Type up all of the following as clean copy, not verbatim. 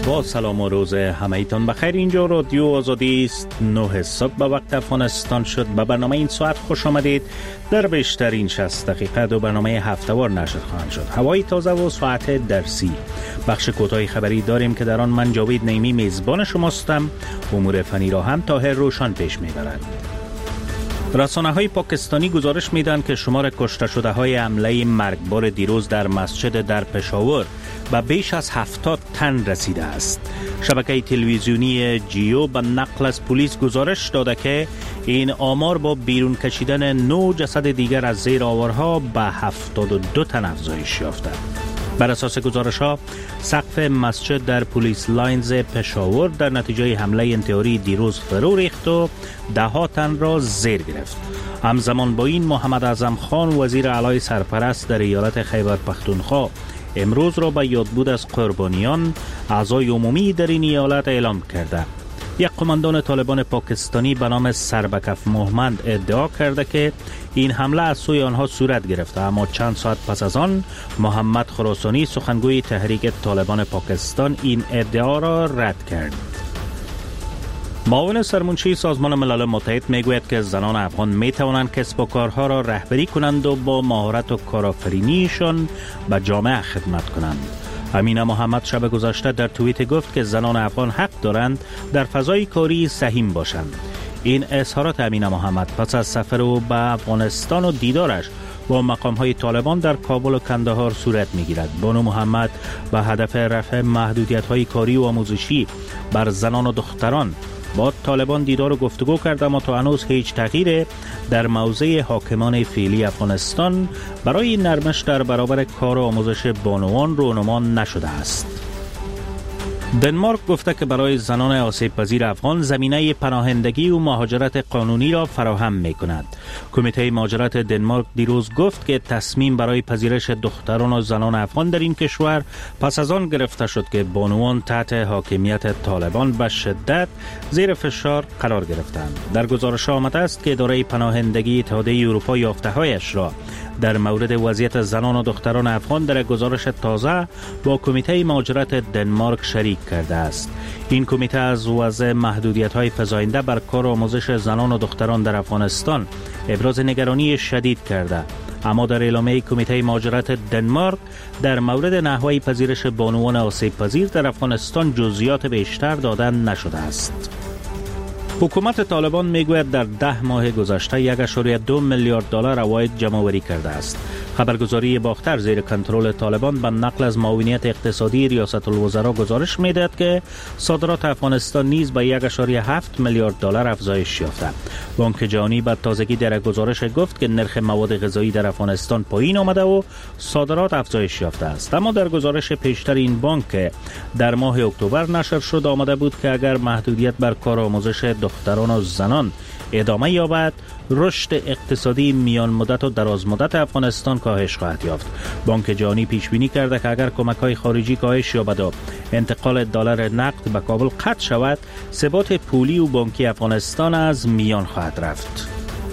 با سلام و روز همه‌تان بخیر. اینجا رادیو آزادی است. 9 صبح به وقت افغانستان شد. به برنامه این ساعت خوش آمدید. در بیشترین 60 دقیقه دو برنامه هفته‌وار نشر خواهند شد. هوای تازه و ساعت درسی. بخش کوتاه خبری داریم که در آن من جاوید نیمی میزبان شماستم. امور فنی را هم طاهر روشن پیش میبرد. رسانه‌های پاکستانی گزارش میدن که شمار کشته شده های حمله مرگبار دیروز در مسجد در پشاور به بیش از 70 تن رسیده است. شبکه تلویزیونی جیو به نقل از پلیس گزارش داده که این آمار با بیرون کشیدن 9 جسد دیگر از زیر آوارها به 72 تن افزایش یافته. بر اساس گزارش‌ها سقف مسجد در پلیس لاینز پشاور در نتیجه حمله انتحاری دیروز فرو ریخت و 10 تن را زیر گرفت. همزمان با این محمد اعظم خان وزیر اعلی سرپرست در ایالت خیبر پختونخوا امروز را به یادبود از قربانیان اعضای عمومی در این ایالت اعلام کرده. یک قماندان طالبان پاکستانی به نام سربکف محمد ادعا کرده که این حمله از سوی آنها صورت گرفته، اما چند ساعت پس از آن محمد خراسانی سخنگوی تحریک طالبان پاکستان این ادعا را رد کرد. معاون سرمنشی سازمان ملل متحد میگوید که زنان افغان می توانند کسب و کارها را رهبری کنند و با مهارت و کارآفرینیشان به جامعه خدمت کنند. امینه محمد شب گذشته در توییت گفت که زنان افغان حق دارند در فضای کاری سهیم باشند. این اظهارات امینه محمد پس از سفر او به افغانستان و دیدارش با مقام‌های طالبان در کابل و کندهار صورت می‌گیرد. بانو محمد به هدف رفع محدودیت‌های کاری و آموزشی بر زنان و دختران با طالبان دیدار و گفتگو کرد، اما تا هنوز هیچ تغییری در موضع حاکمان فعلی افغانستان برای نرمش در برابر کار و آموزش بانوان رونما نشده است. دنمارک گفته که برای زنان آسیب پذیر افغان زمینه پناهندگی و مهاجرت قانونی را فراهم می کند. کمیته مهاجرت دنمارک دیروز گفت که تصمیم برای پذیرش دختران و زنان افغان در این کشور پس از آن گرفته شد که بانوان تحت حاکمیت طالبان به شدت زیر فشار قرار گرفتند. در گزارش آمده است که اداره پناهندگی اتحادیه اروپا یافته‌هایش را در مورد وضعیت زنان و دختران افغان در گزارش تازه با کمیته مهاجرت دنمارک شریک کرده است. این کمیته از وضع محدودیت‌های فزاینده بر کار و آموزش زنان و دختران در افغانستان ابراز نگرانی شدید کرده، اما در اعلامیه کمیته مهاجرت دنمارک در مورد نحوه پذیرش بانوان آسیب پذیر در افغانستان جزئیات بیشتر داده نشده است. حکومت طالبان میگوید در 10 ماه گذشته 1.2 میلیارد دلار عواید جمع‌آوری کرده است. خبرگزاری باختر زیر کنترل طالبان به نقل از معاونیت اقتصادی ریاست الوزراء گزارش میدهد که صادرات افغانستان نیز به 1.7 میلیارد دلار افزایش یافته. بانک جهانی به تازگی در گزارش گفت که نرخ مواد غذایی در افغانستان پایین آمده و صادرات افزایش یافته است، اما در گزارش پیشتر این بانک در ماه اکتبر نشر شد آمده بود که اگر محدودیت بر کار و آموزش دختران و زنان ادامه یابد، رشد اقتصادی میان مدت و دراز مدت افغانستان کاهش خواهد یافت. بانک جهانی پیش بینی کرده که اگر کمک‌های خارجی کاهش یابد و انتقال دلار نقد به کابل قطع شود، ثبات پولی و بانکی افغانستان از میان خواهد رفت.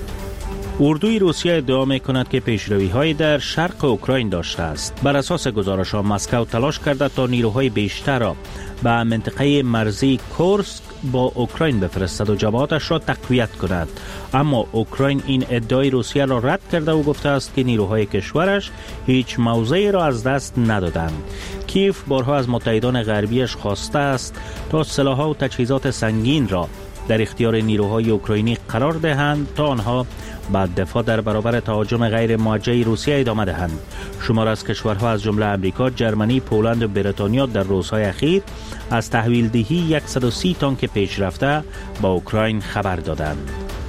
اردوی روسیه ادعا می‌کند که پیشروی‌های در شرق اوکراین داشته است. بر اساس گزارش‌ها مسکو تلاش کرده تا نیروهای بیشتر را به منطقه مرزی کورسک با اوکراین بفرستد و جبهاتش را تقویت کند، اما اوکراین این ادعای روسیه را رد کرده و گفته است که نیروهای کشورش هیچ موضعی را از دست ندادند. کیف بارها از متحدان غربیش خواسته است تا سلاح‌ها و تجهیزات سنگین را در اختیار نیروهای اوکراینی قرار دهند تا آنها به دفاع در برابر تهاجم غیر موجه روسیه ادامه دهند. شمار از کشورها از جمله امریکا، جرمنی، پولند و بریتانیا در روزهای اخیر از تحویل دهی 130 تانک پیشرفته با اوکراین خبر دادند.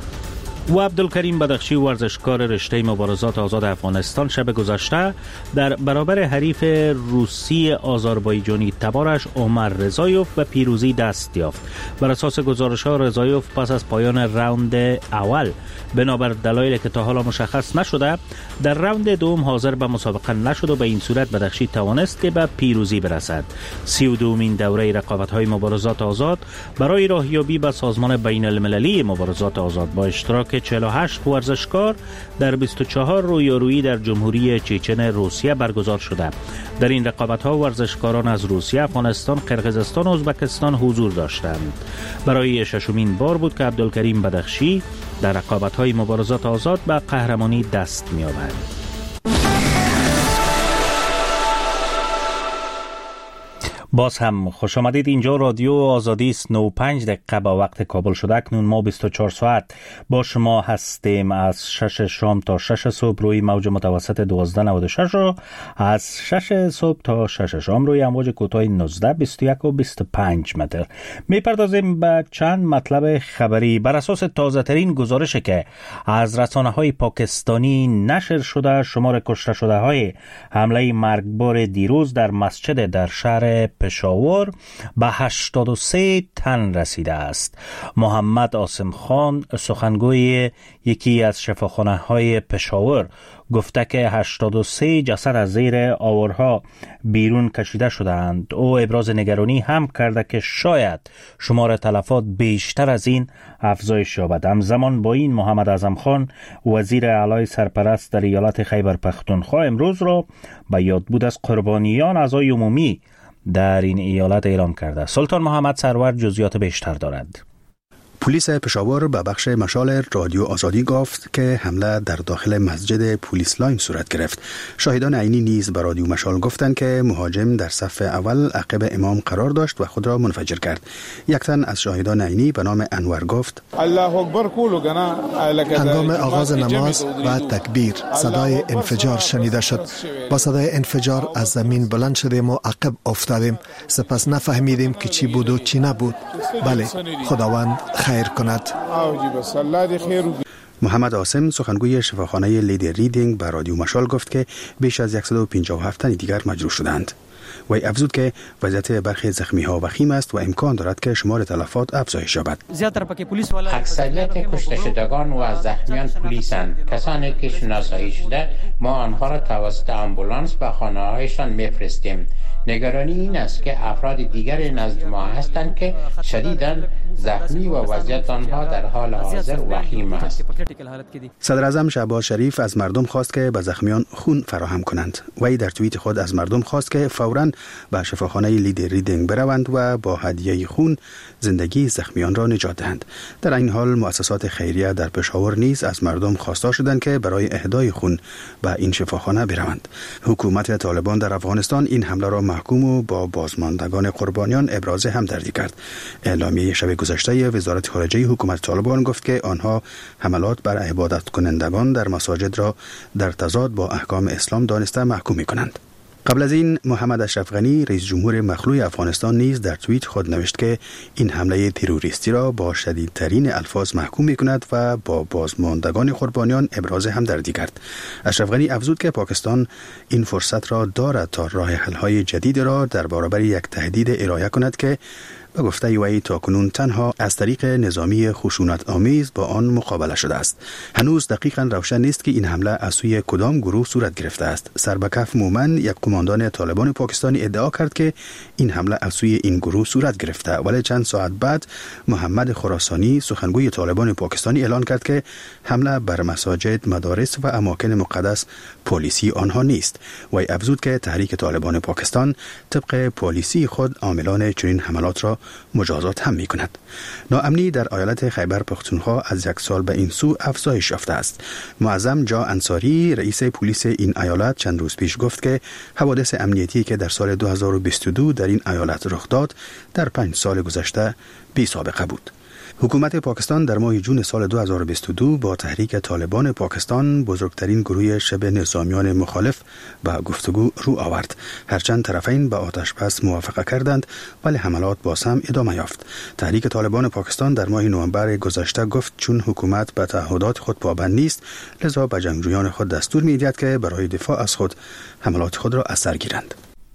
و عبدالکریم بدخشی ورزشکار رشته مبارزات آزاد افغانستان شب گذشته در برابر حریف روسی آذربایجانی تبارش عمر رضایوف به پیروزی دست یافت. بر اساس گزارش‌ها رضایوف پس از پایان راوند اول بنابر دلایلی که تا حالا مشخص نشده در راوند دوم حاضر به مسابقه نشد و به این صورت بدخشی توانست که به پیروزی برسد. 32مین دوره رقابت‌های مبارزات آزاد برای راهیابی به سازمان بین المللی مبارزات آزاد با اشتراک که 48 ورزشکار در 24 رویارویی در جمهوری چچن روسیه برگزار شده. در این رقابت‌ها ورزشکاران از روسیه، افغانستان، قرقیزستان و ازبکستان حضور داشتند. برای ششمین بار بود که عبدالکریم بدخشی در رقابت‌های مبارزات آزاد به قهرمانی دست می‌یابد. باز هم خوش آمدید. اینجا رادیو آزادی است. 9:05 دقیقه با وقت کابل شده. اکنون ما 24 ساعت با شما هستیم. از 6 شام تا 6 صبح روی موج متوسط 1296 و از 6 صبح تا 6 شام روی امواج کوتاه 19 21 و 25 متر. میپردازیم به چند مطلب خبری. بر اساس تازه ترین گزارشی که از رسانه‌های پاکستانی نشر شده، شمار کشته شده های حمله مرگبار دیروز در مسجد در شهر پشاور به 83 تن رسیده است. محمد عاصم خان، سخنگوی یکی از شفاخانه‌های پشاور، گفته که 83 جسد از زیر آورها بیرون کشیده شدند. او ابراز نگرانی هم کرده که شاید شمار تلفات بیشتر از این افزایش یابد. همزمان با این محمد اعظم خان، وزیر اعلی سرپرست در ایالت خیبر پختونخوا، امروز را به یادبود از قربانیان اعضای عمومی در این ایالت اعلام کرده. سلطان محمد سرور جزئیات بیشتر دارد. پلیس پشاور به بخش مشال رادیو آزادی گفت که حمله در داخل مسجد پلیس لاین صورت گرفت. شاهدان عینی نیز به رادیو مشال گفتند که مهاجم در صف اول عقب امام قرار داشت و خود را منفجر کرد. یک تن از شاهدان عینی به نام انور گفت: هنگام آغاز نماز و تکبیر صدای انفجار شنیده شد. با صدای انفجار از زمین بلند شدیم و عقب افتادیم. سپس نفهمیدیم که چی بود و چی نبود. بله، خداوند خیر کند. محمد عاصم، سخنگوی شفاخانه لیدی ریدینگ، به رادیو مشال گفت که بیش از 157 تن دیگر مجروح شدند. وی افزود که وضعیت برخی زخمی‌ها وخیم است و امکان دارد که شمار تلفات افزایش یابد. اکثریت کشته شدگان و زخمیان پلیسند. کسانی که شناسایی شده ما آنها را توسط آمبولانس به خانه‌هایشان می‌فرستیم. نگرانی این است که افراد دیگر نزد ما هستند که شدیداً زخمی و وضعیت آنها در حال حاضر وخیم است. صدر اعظم شهباز شریف از مردم خواست که به زخمیان خون فراهم کنند. وی در توییت خود از مردم خواست که فوراً به شفاخانه لیدی ریدینگ بروند و با هدیه خون زندگی زخمیان را نجات دهند. در این حال مؤسسات خیریه در پشاور نیز از مردم خواستار شدند که برای اهدای خون به این شفاخانه بروند. حکومت طالبان در افغانستان این حمله را محکوم و با بازماندگان قربانیان ابراز همدردی کرد. اعلامیه شب گذشته وزارت خارجه حکومت طالبان گفت که آنها حملات بر عبادت کنندگان در مساجد را در تضاد با احکام اسلام دانسته محکوم می‌کنند. قبل از این محمد اشرف غنی، رئیس جمهور مخلوع افغانستان، نیز در توییت خود نوشت که این حمله تروریستی را با شدیدترین الفاظ محکوم می‌کند و با بازماندگان قربانیان ابراز همدردی کرد. اشرف غنی افزود که پاکستان این فرصت را دارد تا راه حل‌های جدید را در برابر یک تهدید ارائه کند که به گفته وی تاکنون تنها از طریق نظامی خشونت آمیز با آن مقابله شده است. هنوز دقیقاً روشن نیست که این حمله از سوی کدام گروه صورت گرفته است. سربکف مومن، یک قماندان طالبان پاکستانی، ادعا کرد که این حمله از سوی این گروه صورت گرفته، ولی چند ساعت بعد محمد خراسانی، سخنگوی طالبان پاکستانی، اعلان کرد که حمله بر مساجد، مدارس و اماکن مقدس پالیسی آنها نیست. وی افزود که تحریک طالبان پاکستان طبق پالیسی خود عاملان چنین حملات را مجازات هم می کند. ناامنی در ایالت خیبر پختونخوا از یک سال به این سو افزایش یافته است. معظم جا انصاری، رئیس پلیس این ایالت، چند روز پیش گفت که حوادث امنیتی که در سال 2022 در این ایالت رخ داد در 5 سال گذشته بی سابقه بود. حکومت پاکستان در ماه جون سال 2022 با تحریک طالبان پاکستان، بزرگترین گروه شبه نظامیان مخالف، به گفتگو رو آورد. هرچند طرفین به آتش بس موافقه کردند، ولی حملات باز هم ادامه یافت. تحریک طالبان پاکستان در ماه نوامبر گذشته گفت چون حکومت به تعهدات خود پابند نیست، لذا به جنگجویان خود دستور می‌دهد که برای دفاع از خود حملات خود را از سر گیرند.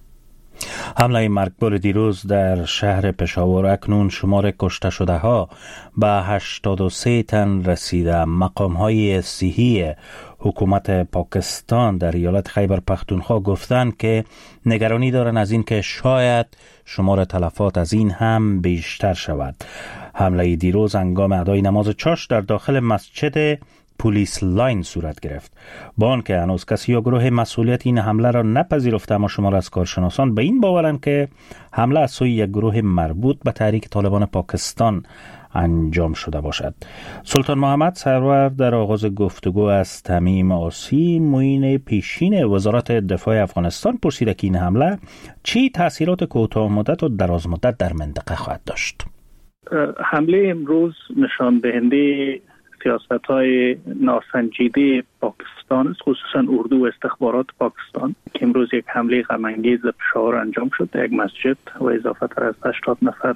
حمله مرگبار دیروز در شهر پشاور، اکنون شمار کشته شده ها به 83 تن رسیده. مقام های صحی حکومت پاکستان در ایالت خیبر پختونخوا گفتند که نگرانی دارند از این که شاید شمار تلفات از این هم بیشتر شود. حمله دیروز هنگام ادای نماز چاش در داخل مسجد پلیس لاین صورت گرفت. با آنکه هنوز کسی یا گروه مسئولیت این حمله را نپذیرفته، اما شمار از کارشناسان به این باورند که حمله از سوی یک گروه مربوط به تحریک طالبان پاکستان انجام شده باشد. سلطان محمد سرور در آغاز گفتگو از تمیم آسی، معین پیشین وزارت دفاع افغانستان، پرسید که این حمله چه تأثیرات کوتاه مدت و دراز مدت در منطقه خواهد داشت. حمله امروز نشان دهنده سیاست‌های ناسنجیده پاکستان است، خصوصا اردو و استخبارات پاکستان، که امروز یک حمله غم‌انگیز به پشاور انجام شد در یک مسجد و اضافه تر از 80 نفر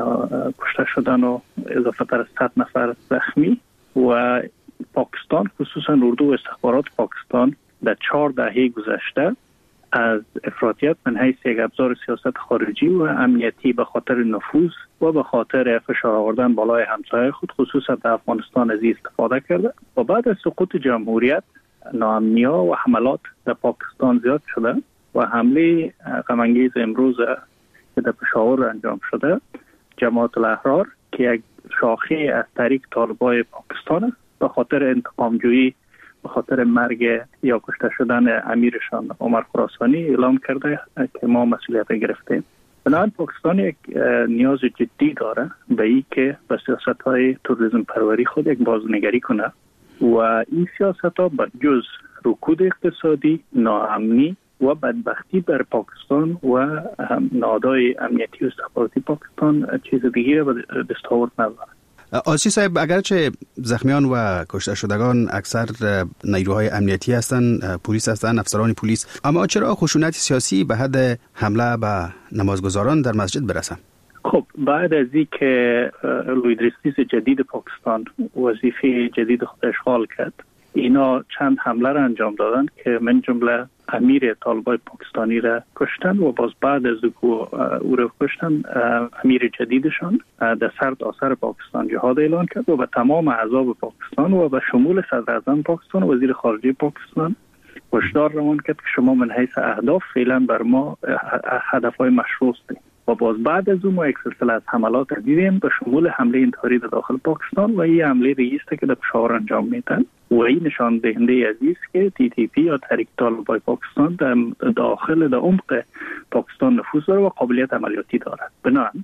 کشته شدن و اضافه تر از 100 نفر زخمی. و پاکستان، خصوصا اردو و استخبارات پاکستان، در 4 دهه گذشته از افراطیت من حیث یک ابزار سیاست خارجی و امنیتی به خاطر نفوذ و به خاطر فشار آوردن بالای همسایه خود، خصوصا در افغانستان، از استفاده کرده و بعد از سقوط جمهوریت ناامنی‌ها و حملات در پاکستان زیاد شده و حمله غم‌انگیز امروز که در پشاور انجام شده، جماعت الاحرار که یک شاخه از تحریک طالبان پاکستان است، به خاطر انتقام جویی، به خاطر مرگ یا کشته شدن امیرشان عمر خراسانی اعلام کرده که ما مسئولیت گرفتیم. بنابراین پاکستان یک نیاز جدی داره به این که به سیاست‌های تروریسم پروری خود یک بازنگری کنه و این سیاست‌ها به جز رکود اقتصادی، ناامنی و بدبختی بر پاکستان و نهادهای امنیتی و استخباراتی پاکستان چیز دیگه به دستاورد نداره. آسی صاحب، اگرچه زخمیان و کشته شدگان اکثر نیروهای امنیتی هستند، پلیس هستند، افسران پلیس، اما چرا خشونت سیاسی به حد حمله به نمازگزاران در مسجد برسه؟ خب بعد از این که لوید رئیس جدید پاکستان وظیفه جدید خود اشغال کرد، اینا چند حمله را انجام دادن که من جمله امیر طالبان پاکستانی را کشتن و باز بعد از او را کشتن امیر جدیدشان در سرتاسر پاکستان جهاد اعلان کرد و به تمام احزاب پاکستان و به شمول صدر اعظم پاکستان و وزیر خارجه پاکستان هشدار روان کرد که شما من حیث اهداف فعلا بر ما هدفهای مشروع است. و باز بعد از اون ما یک سلسله از حملات دیدیم به شمول حمله انتحاری در داخل پاکستان و این حمله ریسته که در پشاور انجام میدن و این نشان دهنده عزیز که TTP یا تحریک طالبان پاکستان در داخل در عمق پاکستان نفوذ داره و قابلیت عملیاتی دارد. بنابراین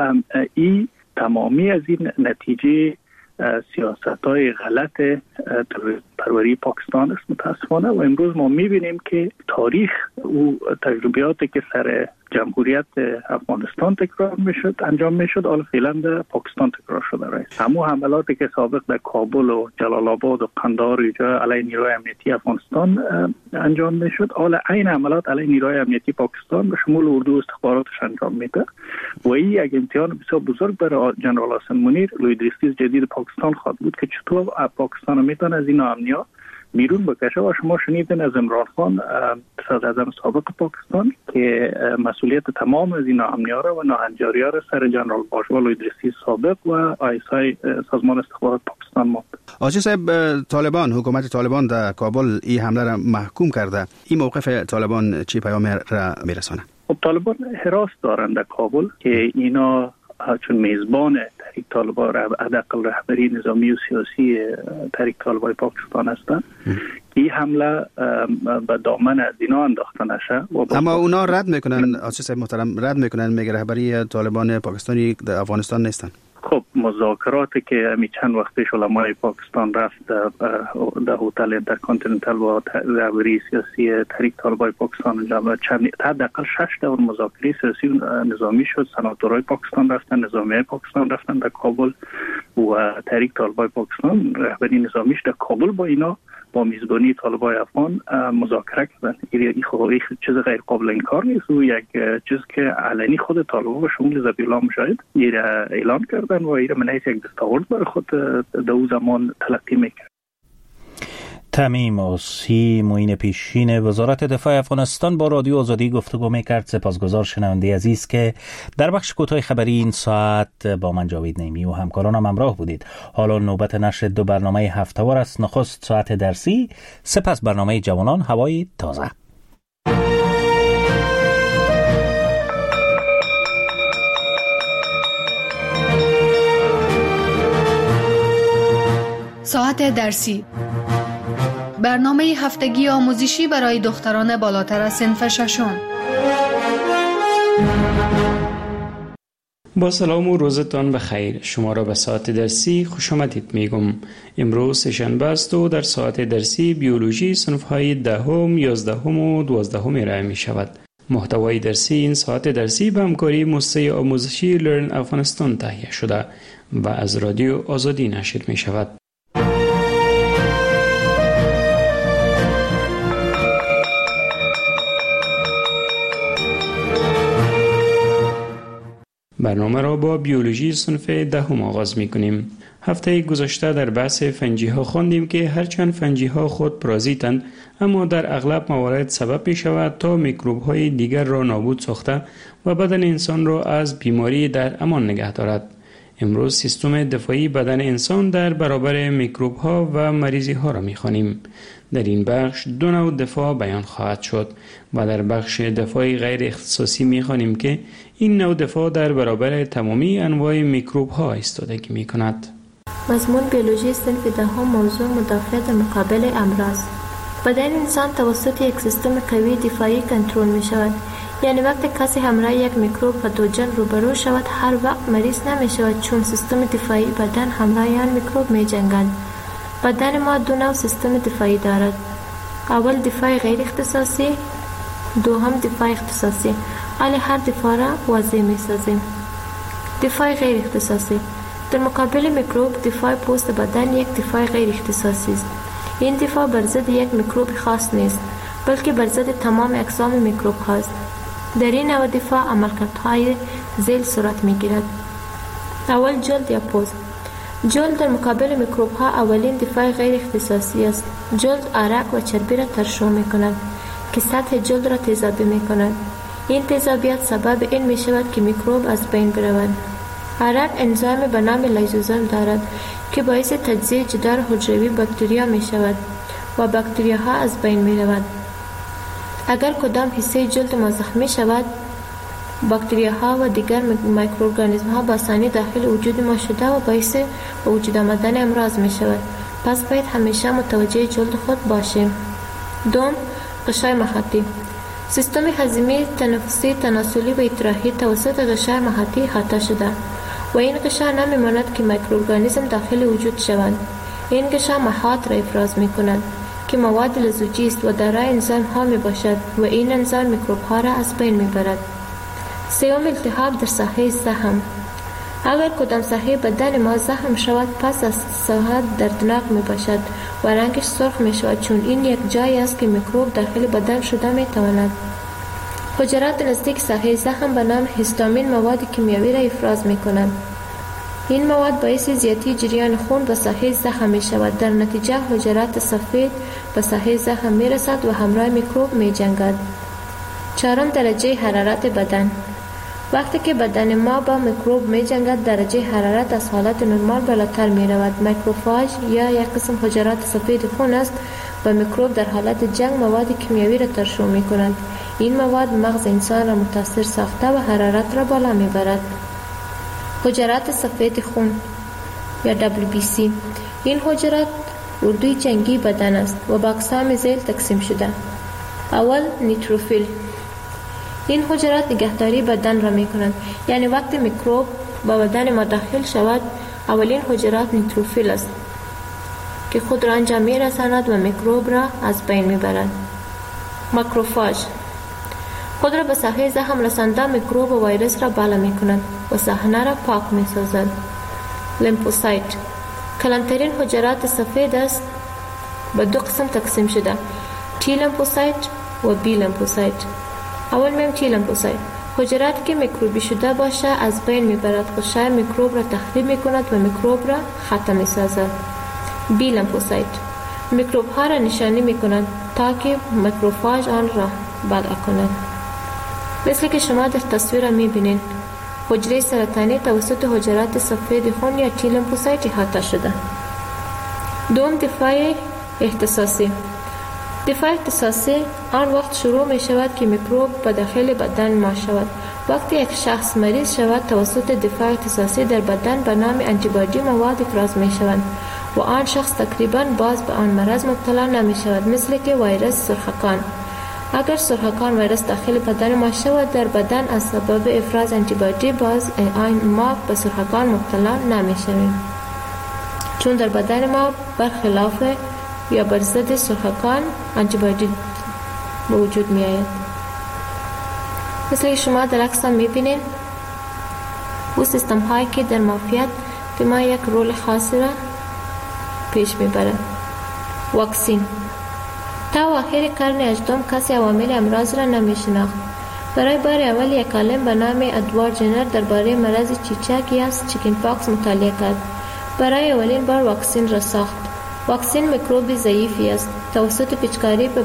این تمامی از این نتیجه سیاست‌های غلط پروری پاکستان است متاسفانه و امروز ما می‌بینیم که تاریخ او تجربیاتی که سر جمهوریت افغانستان تکرار میشد انجام میشد حالا فعلا در پاکستان تکرار شده است. همون حملاتی که سابق در کابل و جلال آباد و قندهار اینجا علیه نیروهای امنیتی افغانستان انجام میشد، حالا این حملات علیه نیروهای امنیتی پاکستان به شمول اردو و استخباراتش انجام میده و این یک امتحان بسیار بزرگ برای جنرال حسن منیر لوید رئیس جدید پاکستان خواهد بود که چطور پاکستان میتونه از این امنیا بیرون بکشه. و شما شنیدین از عمران خان صدر اعظم سابق پاکستان که مسئولیت تمام از این امنیا را و ناهنجاری‌ها را سر جنرال باشوا لوید رئیس سابق و آیسای سازمان استخبارات پاکستان ماند. آقای صاحب، طالبان، حکومت طالبان در کابل این حمله را محکوم کرده. این موقف طالبان چی پیام را میرسونه؟ خب طالبان حراس دارند در کابل که اینا چون میزبان تحریک طالبان حداقل رهبری نظامی و سیاسی تحریک طالبان پاکستان هستند، این حمله به دامن از اینا انداخته نشه. اما اونا رد میکنن، آقای صاحب محترم، رد میکنن، میگه رهبری طالبان پاکستانی در افغانستان نیستن. خب مذاکراتی که همی چند وقت پیش علمای پاکستان رفت در هتل اینترکانتیننتال با رهبری سیاسی تحریک طالبان پاکستان انجام چند حداقل 6 دور مذاکره سیاسی نظامی شد. سناتورای پاکستان رفتن، نظامیای پاکستان رفتن در کابل و تحریک طالبان پاکستان رهبری نظامیش در کابل با اینا با میزبانی طالبان افغان مذاکره کردن. این چیز غیر قابل انکار نیست و یک چیز که علنی خود طالبان و شمول ذبیح‌الله مجاهد اعلان کردن و این من حیث یک دستاورد برای خود در اون زمان تلقی میکرد. تمیم آسی، معین پیشین وزارت دفاع افغانستان، با رادیو آزادی گفتگو میکرد. سپاسگزار شنونده عزیز که در بخش کوتاه خبری این ساعت با من جاوید نعیمی و همکارانم همراه بودید. حالا نوبت نشر 2 برنامه هفته‌وار است. نخست ساعت درسی، سپس برنامه جوانان هوای تازه. ساعت درسی، برنامه هفتگی آموزشی برای دختران بالاتر از صنف ششم. با سلام و روزتان بخیر. شما را به ساعت درسی خوش آمدید میگم. امروز سه‌شنبه است و در ساعت درسی بیولوژی صنف‌های 10ام، 11ام و 12ام ارائه می شود. محتوای درسی این ساعت درسی به همکاری مؤسسه آموزشی لرن افغانستان تهیه شده و از رادیو آزادی نشر می شود. برنامه را با بیولوژی صنف 10 آغاز می کنیم. هفته گذشته در بحث فنجی ها خواندیم که هرچند فنجی ها خود پارازیتند، اما در اغلب موارد سبب می شود تا میکروب های دیگر را نابود ساخته و بدن انسان را از بیماری در امان نگه دارد. امروز سیستم دفاعی بدن انسان در برابر میکروب ها و مریضی ها را می خوانیم. در این بخش 2 نوع دفاع بیان خواهد شد و در بخش دفاع غیر اختصاصی می خوانیم که این نوع دفاع در برابر تمامی انواع میکروب ها ایستادگی می کند. مضمون بیولوژی صنف 10 موضوع مدافعت مقابل امراض. بدن انسان توسط یک سیستم قوی دفاعی کنترل می شود. یعنی وقتی کسی همراه یک میکروب پاتوژن روبرو شود هر وقت مریض نمی شود، چون سیستم دفاعی بدن همراه آن میکروب می جنگد. بدن ما 2 نوع سیستم دفاعی دارد. اول دفاع غیر اختصاصی، دوم دفاع اختصاصی. حال هر دفاع را واضح می سازیم. دفاع غیر اختصاصی در مقابل میکروب، دفاع پوست بدن یک دفاع غیر اختصاصی است. این دفاع بر ضد یک میکروب خاص نیست، بلکه بر ضد تمام اقسام میکروب هاست. در این نوع دفاع عملکردهای ذیل صورت میگیرد. اول جلد یا پوست. جلد در مقابل میکروب ها اولین دفاع غیر اختصاصی است. جلد عرق و چربی را ترشح می کند که سطح جلد را تیزابی می کند. این تیزابیت سبب این می شود که میکروب از بین برود. عرق انزیم به نام لیزوزوم دارد که باعث تجزیه جدار حجروی باکتریا می شود و باکتریاها از بین می رود. اگر کدام حصه جلد ما زخمی شود، باکتریاها و دیگر میکروارگانیسم ها با آسانی داخل وجود ما شده و باعث به وجود آمدن امراض می شود. پس باید همیشه متوجه جلد خود باشیم. دوم، غشای مخاطی. سیستم هضمی، تنفسی، تناسلی و ادراحی توسط غشای مخاطی احاطه شده و این غشا نمی‌ماند که میکروارگانیسم داخل وجود شوند. این غشا محاط را افراز می‌کند که مواد لزوجی است و دارای انزیم ها می باشد و این انزیم میکروب ها را از بین میبرد. سوم، التهاب در ساحه زخم. اگر کدام ساحه بدن ما زخم شود، پس از ساحه دردناک می باشد و رنگش سرخ می شود، چون این یک جایی است که میکروب داخل بدن شده می تواند. حجرات نزدیک ساحه زخم به نام هیستامین مواد کیمیاوی را افراز می کنند. این مواد باعث زیادی جریان خون به ساحه زخم می شود. در نتیجه حجرات سفید به ساحه زخم می رسد و همراه میکروب می جنگد. چهارم، درجه حرارت بدن. وقتی که بدن ما با میکروب می جنگد، درجه حرارت از حالت نرمال بالاتر می رود. ماکروفاژ یا یک قسم حجرات سفید خون است و میکروب در حالت جنگ مواد کیمیاوی را ترشح می کنند. این مواد مغز انسان را متاثر ساخته و حرارت را بالا می برد. حجرات سفید خون یا WBC. این حجرات اردوی جنگی بدن است و با اقسام ذیل تقسیم شده. اول، نیتروفیل. این حجرات نگهداری بدن را می کنند. یعنی وقتی میکروب با بدن ما داخل شود، اولین حجرات نیتروفیل است که خود را انجام می رساند و میکروب را از بین می برد. ماکروفاژ خود را به ساحه زخم رسانده میکروب و ویروس را بالا می کند و صحنه را پاک می سازد. لیمفوسایت کلانترین حجرات سفید است، به 2 قسم تقسیم شده: تی لیمفوسایت و بی لیمفوسایت. اول میم تی لیمفوسایت. حجرات که میکروبی شده باشه از بین می برد، غشای میکروب را تخریب می کند و میکروب را ختم می سازد. بی لیمفوسایت میکروب ها را نشانی می کند تا که ماکروفاژ آن را بلع کند. مثل که شما در تصویر می بینید، حجره سرطانی توسط حجرات سفید خون یا تی لیمفوسایت احاطه شده. دوم، دفاع اختصاصی. دفاع اختصاصی آن وقت شروع می شود که میکروب به داخل بدن ما شود. وقتی یک شخص مریض شود، توسط دفاع اختصاصی در بدن به نام آنتیبادی مواد افراز می شوند و آن شخص تقریبا باز به آن مرض مبتلا نمی شود، مثل که ویروس سرخکان. اگر سرخکان ویروس داخل بدن ما شود در بدن از سبب افراز آنتیبادی، باز ما به سرخکان مبتلا نمی شویم، چون در بدن ما برخلاف یا بر ضد سرخکان آنتیبادی به وجود می آید. مثل شما در عکس می بینید او سیستم هایی که در معافیت به ما یک رول خاصی را پیش می برد. واکسین تا آخر قرن 18 کسی عوامل امراض را نمی شناخت. برای بار اول یک عالم به نام ادوارد جنر درباره مرض چیچک یا چیکن پاکس مطالعه کرد. برای اولین بار واکسین را ساخت. واکسین میکروبی ضعیفی است. توسط پیچکاری به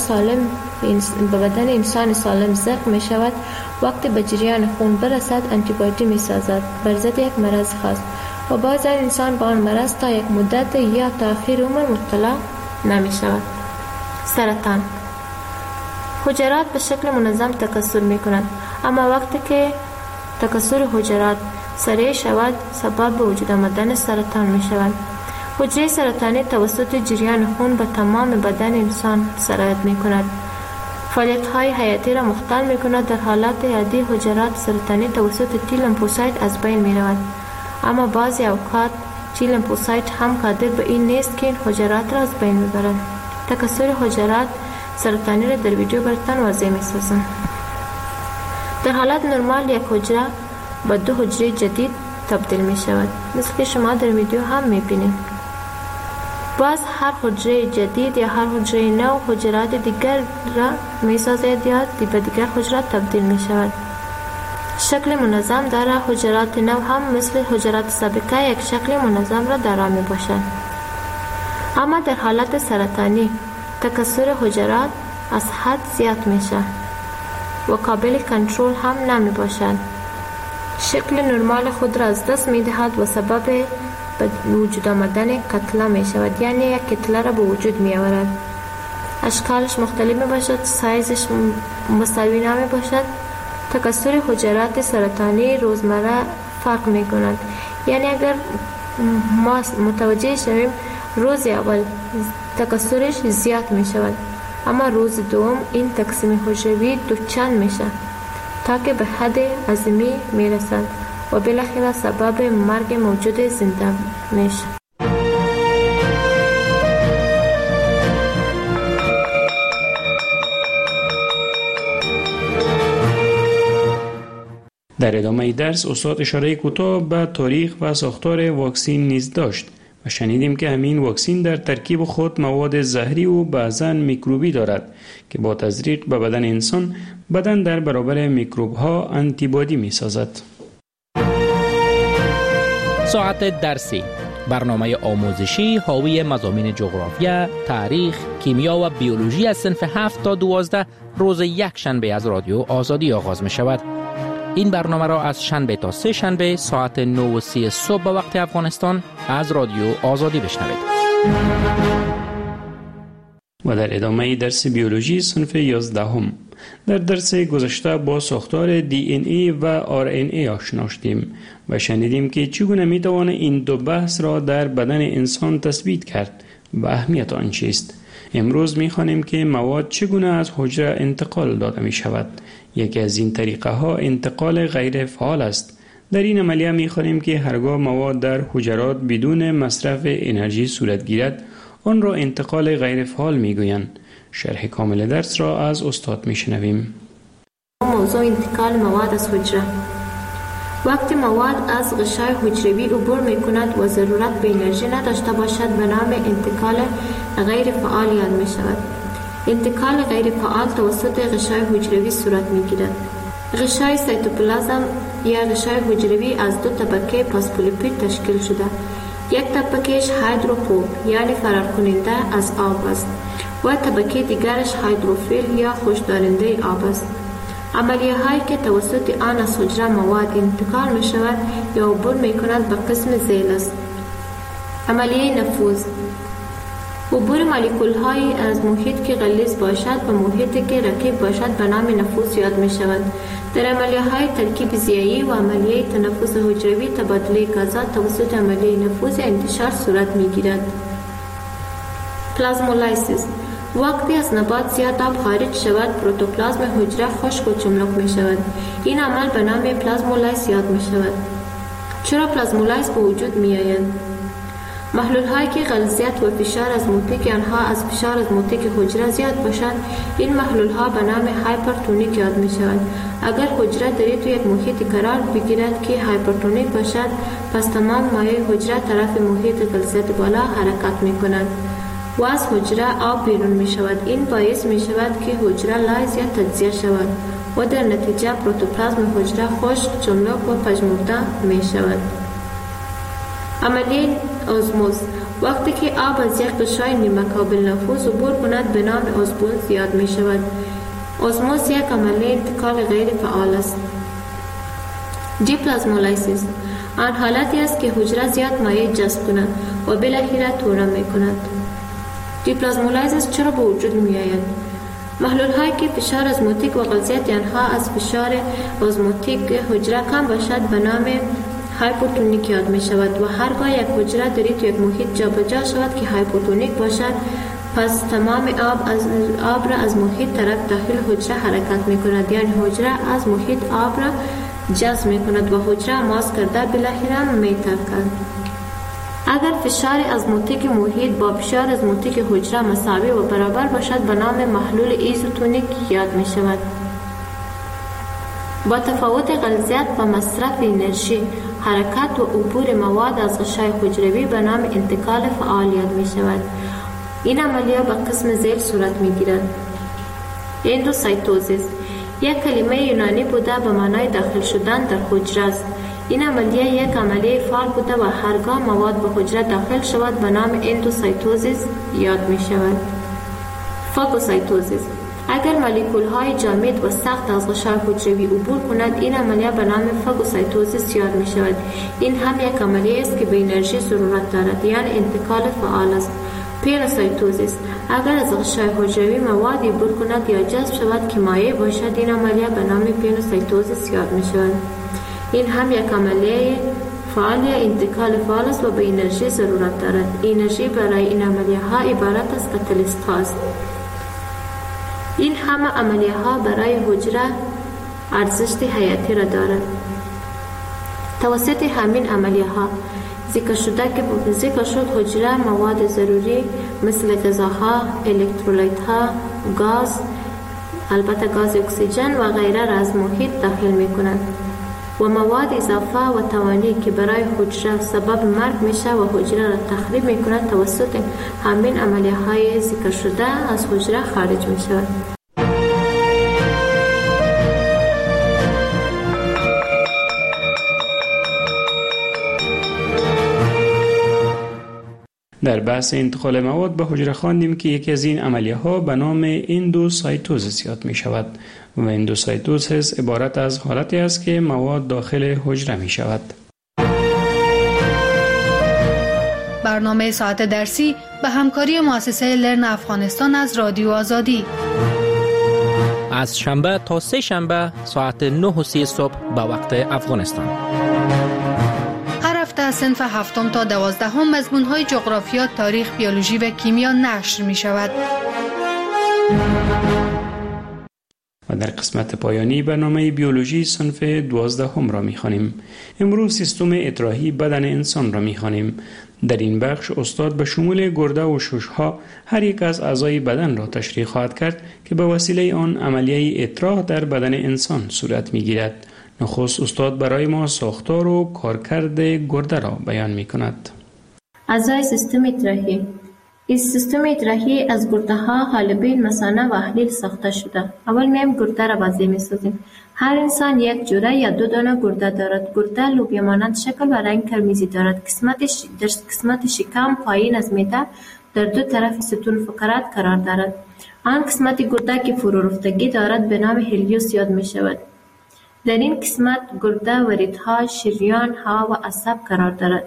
بدن انسان سالم زخم می شود. وقتی به جریان خون برسد آنتیبادی می سازد بر ضد یک مرض خاص و باز انسان با آن مرض تا یک مدت یا تا آخر عمر مبتلا نمی شود. سرطان حجرات به شکل منظم تکثر می کنند، اما وقتی که تکثر حجرات سریع شود سبب به وجود آمدن سرطان می شود. حجره سرطانی توسط جریان خون به تمام بدن انسان سرایت می کند. فعالیت های حیاتی را مختل می کند. در حالات عادی حجرات سرطانی توسط تی لیمفوسایت از بین می رود، اما بعضی اوقات تی لیمفوسایت هم قادر به این نیست که این حجرات را از بین می برد. تکثر حجرات سرطانی را در ویدیو براتان واضح می سازم. در حالت نرمال یک حجره با 2 حجره جدید تبدیل می شود، مثل که شما در ویدیو هم می بینید. باز هر حجره جدید یا هر حجره نو حجرات دیگر را می سازد یا به دیگر حجرات تبدیل می شود. شکل منظم دارد. حجرات نو هم مثل حجرات سابقه یک شکل منظم را دارا می باشد. اما در حالت سرطانی تکثر حجرات از حد زیاد می شود و قابل کنترل هم نمی باشد. شکل نرمال خود را از دست می دهد و سبب به وجود آمدن کتله می شود، یعنی یک کتله را به وجود می آورد. اشکالش مختلف می باشد، سایزش مساوی نمی باشد. تکثر حجرات سرطانی روزمره فرق می کند، یعنی اگر ما متوجه شویم روز اول تکثرش زیاد می شود، اما روز دوم این تقسیم حجروی دوچند می شود تا که به حد عظیمی می رسد و بالاخره سبب مرگ موجود زنده می شود. در ادامه درس استاد اشاره کوتاه به تاریخ و ساختار واکسین نیز داشت و شنیدیم که همین واکسین در ترکیب خود مواد زهری و بعضاً میکروبی دارد که با تزریق به بدن انسان بدن در برابر میکروب ها آنتیبادی می سازد. ساعت درسی، برنامه آموزشی حاوی مضامین جغرافیا، تاریخ، کیمیا و بیولوژی از صنف 7 تا 12 روز یک شنبه از رادیو آزادی آغاز می شود. این برنامه را از شنبه تا 3 شنبه ساعت 9:30 صبح به وقت افغانستان از رادیو آزادی بشنوید. و در ادامه درس بیولوژی صنف 11 در درس گذشته با ساختار DNA و RNA آشنا شدیم و شنیدیم که چگونه میتوان این دو بحث را در بدن انسان تثبیت کرد و اهمیت آن چیست. امروز می‌خوانیم که مواد چگونه از حجره انتقال داده می شود. یکی از این طریقه ها انتقال غیر فعال است. در این عملیه می‌خوانیم که هرگاه مواد در حجرات بدون مصرف انرژی صورت گیرد آن را انتقال غیر فعال می‌گویند. شرح کامل درس را از استاد می‌شنویم. موضوع انتقال مواد از حجره. وقتی مواد از غشای حجروی عبور می‌کند و ضرورت به انرژی نداشته باشد به نام انتقال غیر فعال یاد می‌شود. انتقال غیر فعال توسط غشای حجروی صورت می‌گیرد. غشای سایتوپلازم یا غشای حجروی از 2 طبقه فسفولیپید تشکیل شده. یک طبقهش هیدروفوب یعنی فرار کننده از آب است و طبقه دیگرش هیدروفیل یا خوشدارنده آب است. عملیه هایی که توسط آن از حجره مواد انتقال می شود یا عبور می کند به قسم ذیل است. عملیه نفوذ عبور مولکول های از محیط که غلیظ باشد به محیطی که رقیق باشد به نام نفوذ یاد می شود. در عملیه های ترکیب ضیایی و عملیه تنفس حجروی تبادله غازات توسط عملیه نفوذ انتشار صورت می گیرد. پلازمولایسیس: وقتی از نبات زیاد آب خارج شود، پروتوپلازم حجره خشک و چملک می شود. این عمل به نام پلازمولایس یاد می شود. چرا پلازمولایس به وجود می آیند؟ محلول هایی که غلیظیت و فشار ازموتیک آنها از فشار ازموتیک حجره زیاد باشند، این محلول ها به نام هایپرتونیک یاد می شوند. اگر حجره در تو یک محیط قرار بگیرد که هایپرتونیک باشد، پس تمام مایع حجره طرف محیط غلیظیت بالا حرکت می کنند و از حجره آب بیرون می شود. این باعث می شود که حجره لایز یا تجزیه شود و در نتیجه پروتوپلازم حجره خشک، چملک و پژمرده می شود. عملیه ازموز: وقتی که آب از یک غشای نیمه قابل نفوذ عبور کند به نام ازموز یاد می شود. ازموز یک عملیه انتقال غیر فعال است. دیپلازمولایسیس: آن حالتی است که حجره زیاد مایع جذب کند و بالاخره تورم می کند. دیپلازمولایسیس چرا به وجود می آید؟ محلول هایی که فشار ازموتیک و غلیظیت آنها از فشار ازموتیک حجره کم باشد به نام هایپوتونیک یاد می شود و هرگاه یک حجره در یک محیط جابجا شود که هایپوتونیک باشد، پس تمام آب را از محیط طرف داخل حجره حرکت می کند، یعنی حجره از محیط آب را جذب می کند و حجره ماس کرده بالاخره می ترکد. اگر فشار ازموتیک محیط با فشار ازموتیک حجره مساوی و برابر باشد به نام محلول ایزوتونیک یاد می شود. با تفاوت غلیظیت و مصرف انرژی، حرکت و عبور مواد از غشای حجروی به نام انتقال فعال یاد می شود. این عملیه به قسم زیر صورت می گیرد. اندوسایتوزیس یک کلمه یونانی بوده به معنای داخل شدن در حجره است. این عملیه یک عملیه فعال بوده و هرگاه مواد به حجره داخل شود به نام اندوسایتوزیس یاد می شود. فاگوسایتوزیس: اگر مولکول های جامد و سخت از غشای حجروی عبور کند، این عملیه به نام فاگوسایتوزیس یاد می شود. این هم یک عملیه است که به انرژی ضرورت دارد، یعنی انتقال فعال است. پینوسایتوزیس: اگر از غشای حجروی موادی عبور کند یا جذب شود که مایع باشد، این عملیه به نام پینوسایتوزیس یاد می شود. این هم یک عملیه فعال یا انتقال فعال است و به انرژی ضرورت دارد. انرژی برای این عملیه ها عبارت از کاتالیست هاست. این همه عملیه ها برای حجره ارزش حیاتی را دارد. توسط همین عملیه ها ذکر شد حجره مواد ضروری مثل غذاها، الکترولایت ها، گاز، البته گاز اکسیژن و غیره را از محیط داخل می کند و مواد اضافه و توانی که برای حجره سبب مرگ میشه و حجره را تخریب می کند توسط همین عملیه های ذکر شده از حجره خارج می شود. در بحث انتقال مواد به حجره خواندیم که یکی از این عملیه ها به نام اندوسایتوزیس یاد می شود و اندوسایتوزیس عبارت از حالتی است که مواد داخل حجره می شود. برنامه ساعت درسی به همکاری مؤسسه لرن افغانستان از رادیو آزادی از شنبه تا سه شنبه ساعت 9:30 صبح به وقت افغانستان. هر هفته صنف 7 تا 12 مضمون‌های جغرافیا، تاریخ، بیولوژی و کیمیا نشر می‌شود. و در قسمت پایانی برنامه بیولوژی صنف 12 را می‌خوانیم. امروز سیستم اطراحی بدن انسان را می‌خوانیم. در این بخش استاد به شمول گرده و شش‌ها هر یک از اعضای بدن را تشریح خواهد کرد که به وسیله آن عملیه اطراح در بدن انسان صورت می‌گیرد. نخست استاد برای ما ساختار و کارکرد گرده را بیان می‌کند. اعضای سیستم اطراحی: این سیستم اطراحی از گرده ها، حالبین، مثانه و احلیل ساخته شده. اول میم گرده را وضعی می‌سازیم. هر انسان یک جوره یا دو دانه گرده دارد. گرده لوبیا مانند شکل و رنگ قرمزی دارد. در قسمت شکم پایین از معده در دو طرف ستون فقرات قرار دارد. آن قسمت گرده که فرو رفتگی دارد به نام هلیوس یاد می شود. در این قسمت گرده وریدها، شریانها و عصب قرار دارد.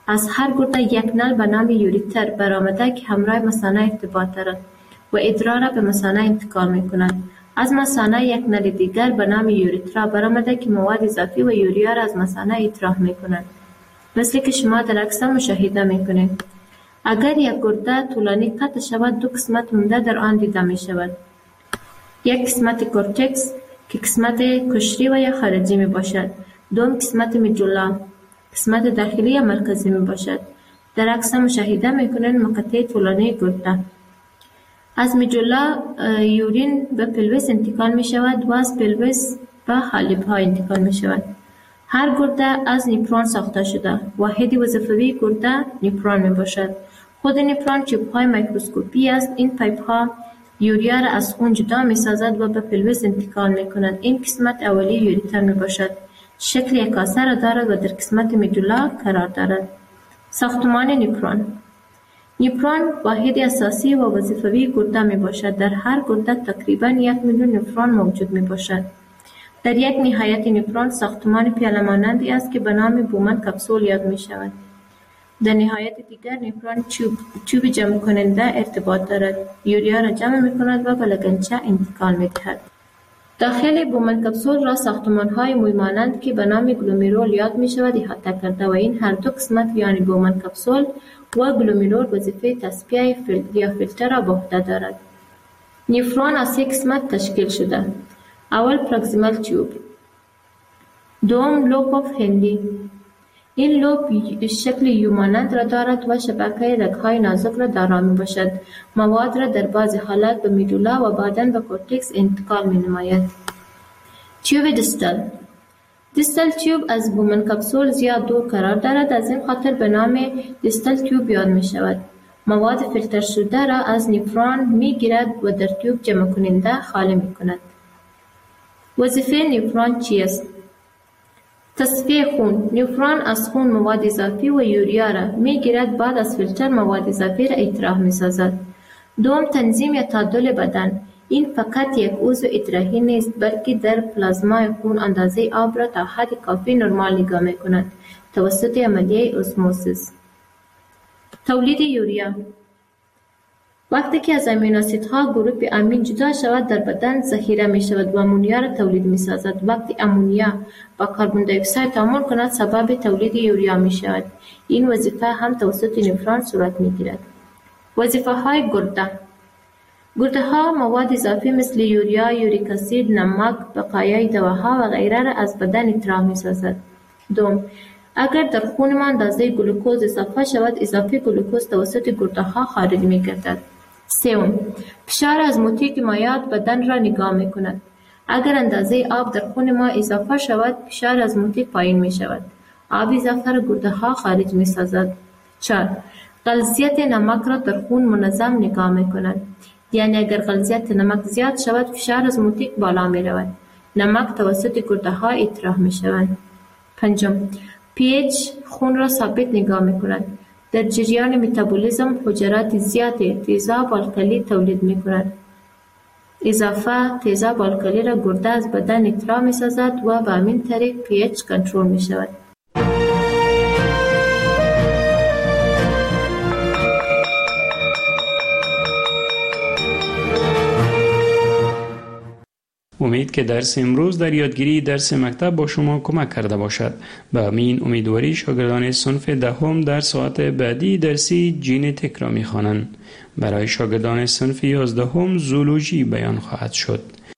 از هر گرده یک نل به نام یوریتر برآمده که همراه مثانه ارتباط دارد و ادرار را به مثانه انتقال می کند. از مثانه یک نل دیگر به نام یوریترا برآمده که مواد اضافی و یوریا را از مثانه اطراح می کند. مثل که شما در عکس مشاهده می کنید. اگر یک گرده طولانی قطع شود، دو قسمت مونده در آن دیده می شود. یک قسمت کورتکس که قسمت کشری و یا خارجی می باشد. دوم قسمت میدولا، قسمت داخلی یا مرکزی می باشد. در عکس مشاهده می کنید مقطع طولانی گرده. از میدولا یورین به پلویس انتقال می شود و از پلویس به حالب ها انتقال می شود. هر گرده از نیپرون ساخته شده. واحد وظیفوی گرده نیپرون می باشد. خود نیپرون چوب های میکروسکوپی است. این پایپ ها یوریا را از خون جدا می سازد و به پلویس انتقال می کند. این قسمت اولی یوریتر می باشد. شکل یک کاسه را دارد و در قسمت میدولا قرار دارد. ساختمان نیپرون. نیپرون واحد اساسی و وظیفوی گرده می باشد. در هر گرده تقریباً 1 میلیون نفرون موجود می باشد. در یک نهایت نیپرون ساختمان پیاله مانندی است که به نام بومن کپسول یاد می شود. در نهایت دیگر نیپرون چوب جمع کننده ارتباط دارد. یوریا را جمع می کند و به لگنچه انتقال می دهد. داخل بومن کپسول را ساختمان‌های موی مانند که به نام گلومرول یاد می شود احاطه کرده و این هر دو قسمت یعنی بومن کپسول و گلومرول وظیفه تصفیه یا فیلتر را به عهده دارد. نیفرون از 3 قسمت تشکیل شده. اول پروکسیمال تیوب، دوم لوب آف هندی. این لوب شکل یو مانند را دارد و شبکه رگ‌های نازک را دارا می باشد. مواد را در بعضی حالات به میدولا و بعداً به کورتکس انتقال می نماید. تیوب دیستال تیوب از بومن کپسول زیاد دور قرار دارد، از این خاطر به نام دیستال تیوب یاد می شود. مواد فیلتر شده را از نیفرون می گیرد و در تیوب جمع کننده خالی می کند. وظیفه نیفرون چیست؟ تصفیه خون. نیفرون از خون مواد اضافی و یوریا را می گیرد، بعد از فیلتر مواد اضافی را اطراح می سازد. دوم تنظیم یا تعادل بدن. این فقط یک عضو اطراحی نیست بلکه در پلازمای خون اندازه آب را تا حد کافی نرمال نگاه می کند توسط عملیه اسموزیس. تولید یوریا. وقتی که از امینو اسیدها گروپ امین جدا شود در بدن ذخیره می شود و امونیا را تولید می سازد. وقتی امونیا با کربن دی اکساید تعامل کند سبب تولید یوریا می شود. این وظیفه هم توسط نیفرون صورت می گیرد. وظیفه های گرده ها مواد اضافی مثل یوریا، یوریک اسید، نمک، بقایای دواها و غیره را از بدن اطراح می سازد. دوم، اگر در خون ما اندازه گلوکوز اضافه شود، اضافه گلوکوز توسط گرده ها خارج می گردد. سوم، فشار ازموتیک مایعات بدن را نگاه می کند. اگر اندازه آب در خون ما اضافه شود، فشار ازموتیک پایین می شود. آب اضافه را گرده ها خارج می سازد. 4. غلیظیت نمک را در خون منظم نگاه می کند. یعنی اگر غلیظیت نمک زیاد شود، فشار ازموتیک بالا می رود. نمک توسط گرده ها اطراح می شود. 5. pH خون را ثابت نگاه می کند. در جریان متابولیسم حجرات زیاد تیزاب الکلی تولید می کند. اضافه تیزاب الکلی را گرده از بدن اطراح می سازد و به همین طریق pH کنترل می شود. امید که درس امروز در یادگیری درس مکتب با شما کمک کرده باشد. به همین امیدواری شاگردان صنف دهم در ساعت بعدی درسی ژنتیک را می‌خوانند. برای شاگردان صنف 11 زولوژی بیان خواهد شد.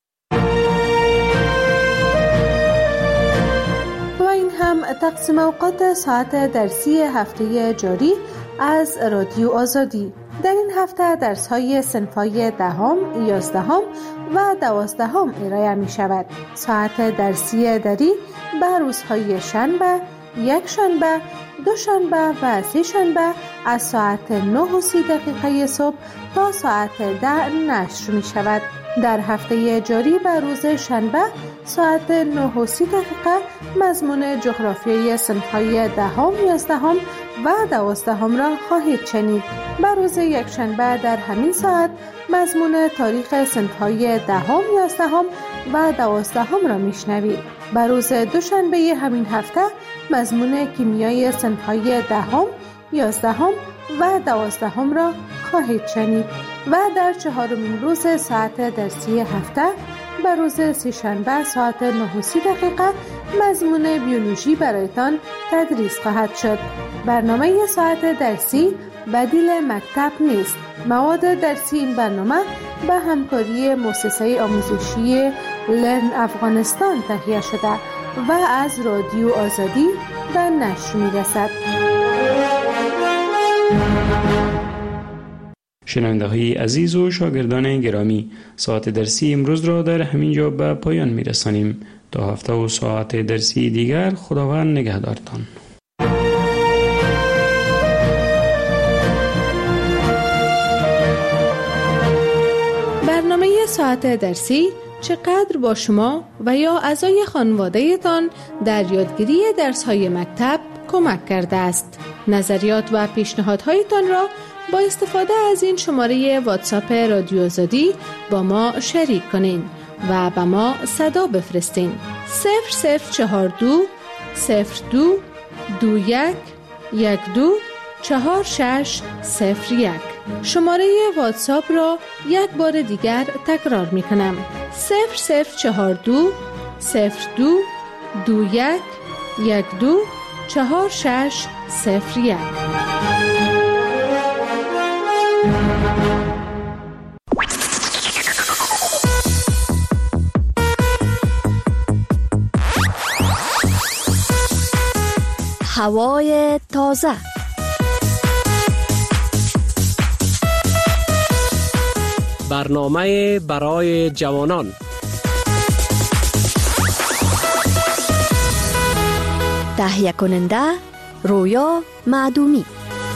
و این هم تقسیم اوقات ساعت درسی هفته جاری از رادیو آزادی. در این هفته درس‌های صنف‌های 10، 11 و 12 ارائه می شود. ساعت درسی دری به روزهای شنبه، یک شنبه، دو شنبه و سه شنبه از ساعت 9:30 صبح تا ساعت 10 نشر می شود. در هفته جاری به روز شنبه ساعت 9:30 مضمون جغرافیای صنف‌های 10، 11 و 12 را خواهید شنید. به روز یک شنبه در همین ساعت مضمون تاریخ صنف‌های 10، 11 و 12 را میشنوید. به روز دوشنبه همین هفته مضمون کیمیای صنف‌های 10، 11 و 12 را خواهید شنید و در 4مین روز ساعت درسی هفته به روز سه‌شنبه ساعت 9:30 مضمون بیولوژی برایتان تدریس خواهد شد. برنامه ساعت درسی بدیل مکتب نیست. مواد درسی این برنامه به همکاری مؤسسه آموزشی لرن افغانستان تهیه شده و از رادیو آزادی به نشر می‌رسد. شنونده های عزیز و شاگردان گرامی، ساعت درسی امروز را در همین جا به پایان می‌رسانیم. تا هفته و ساعت درسی دیگر خداوند نگهدارتان. برنامه ساعت درسی چقدر با شما و یا اعضای خانواده‌تان در یادگیری درس‌های مکتب کمک کرده است؟ نظریات و پیشنهادهایتان را با استفاده از این شماره واتساپ رادیو آزادی با ما شریک کنین و به ما صدا بفرستین. 0042 02 21 12 4601. شماره واتساپ را یک بار دیگر تکرار می کنم. 0042 02 21 12 4601. هوای تازه. برنامه برای جوانان. تهیه کننده رویا معدومی.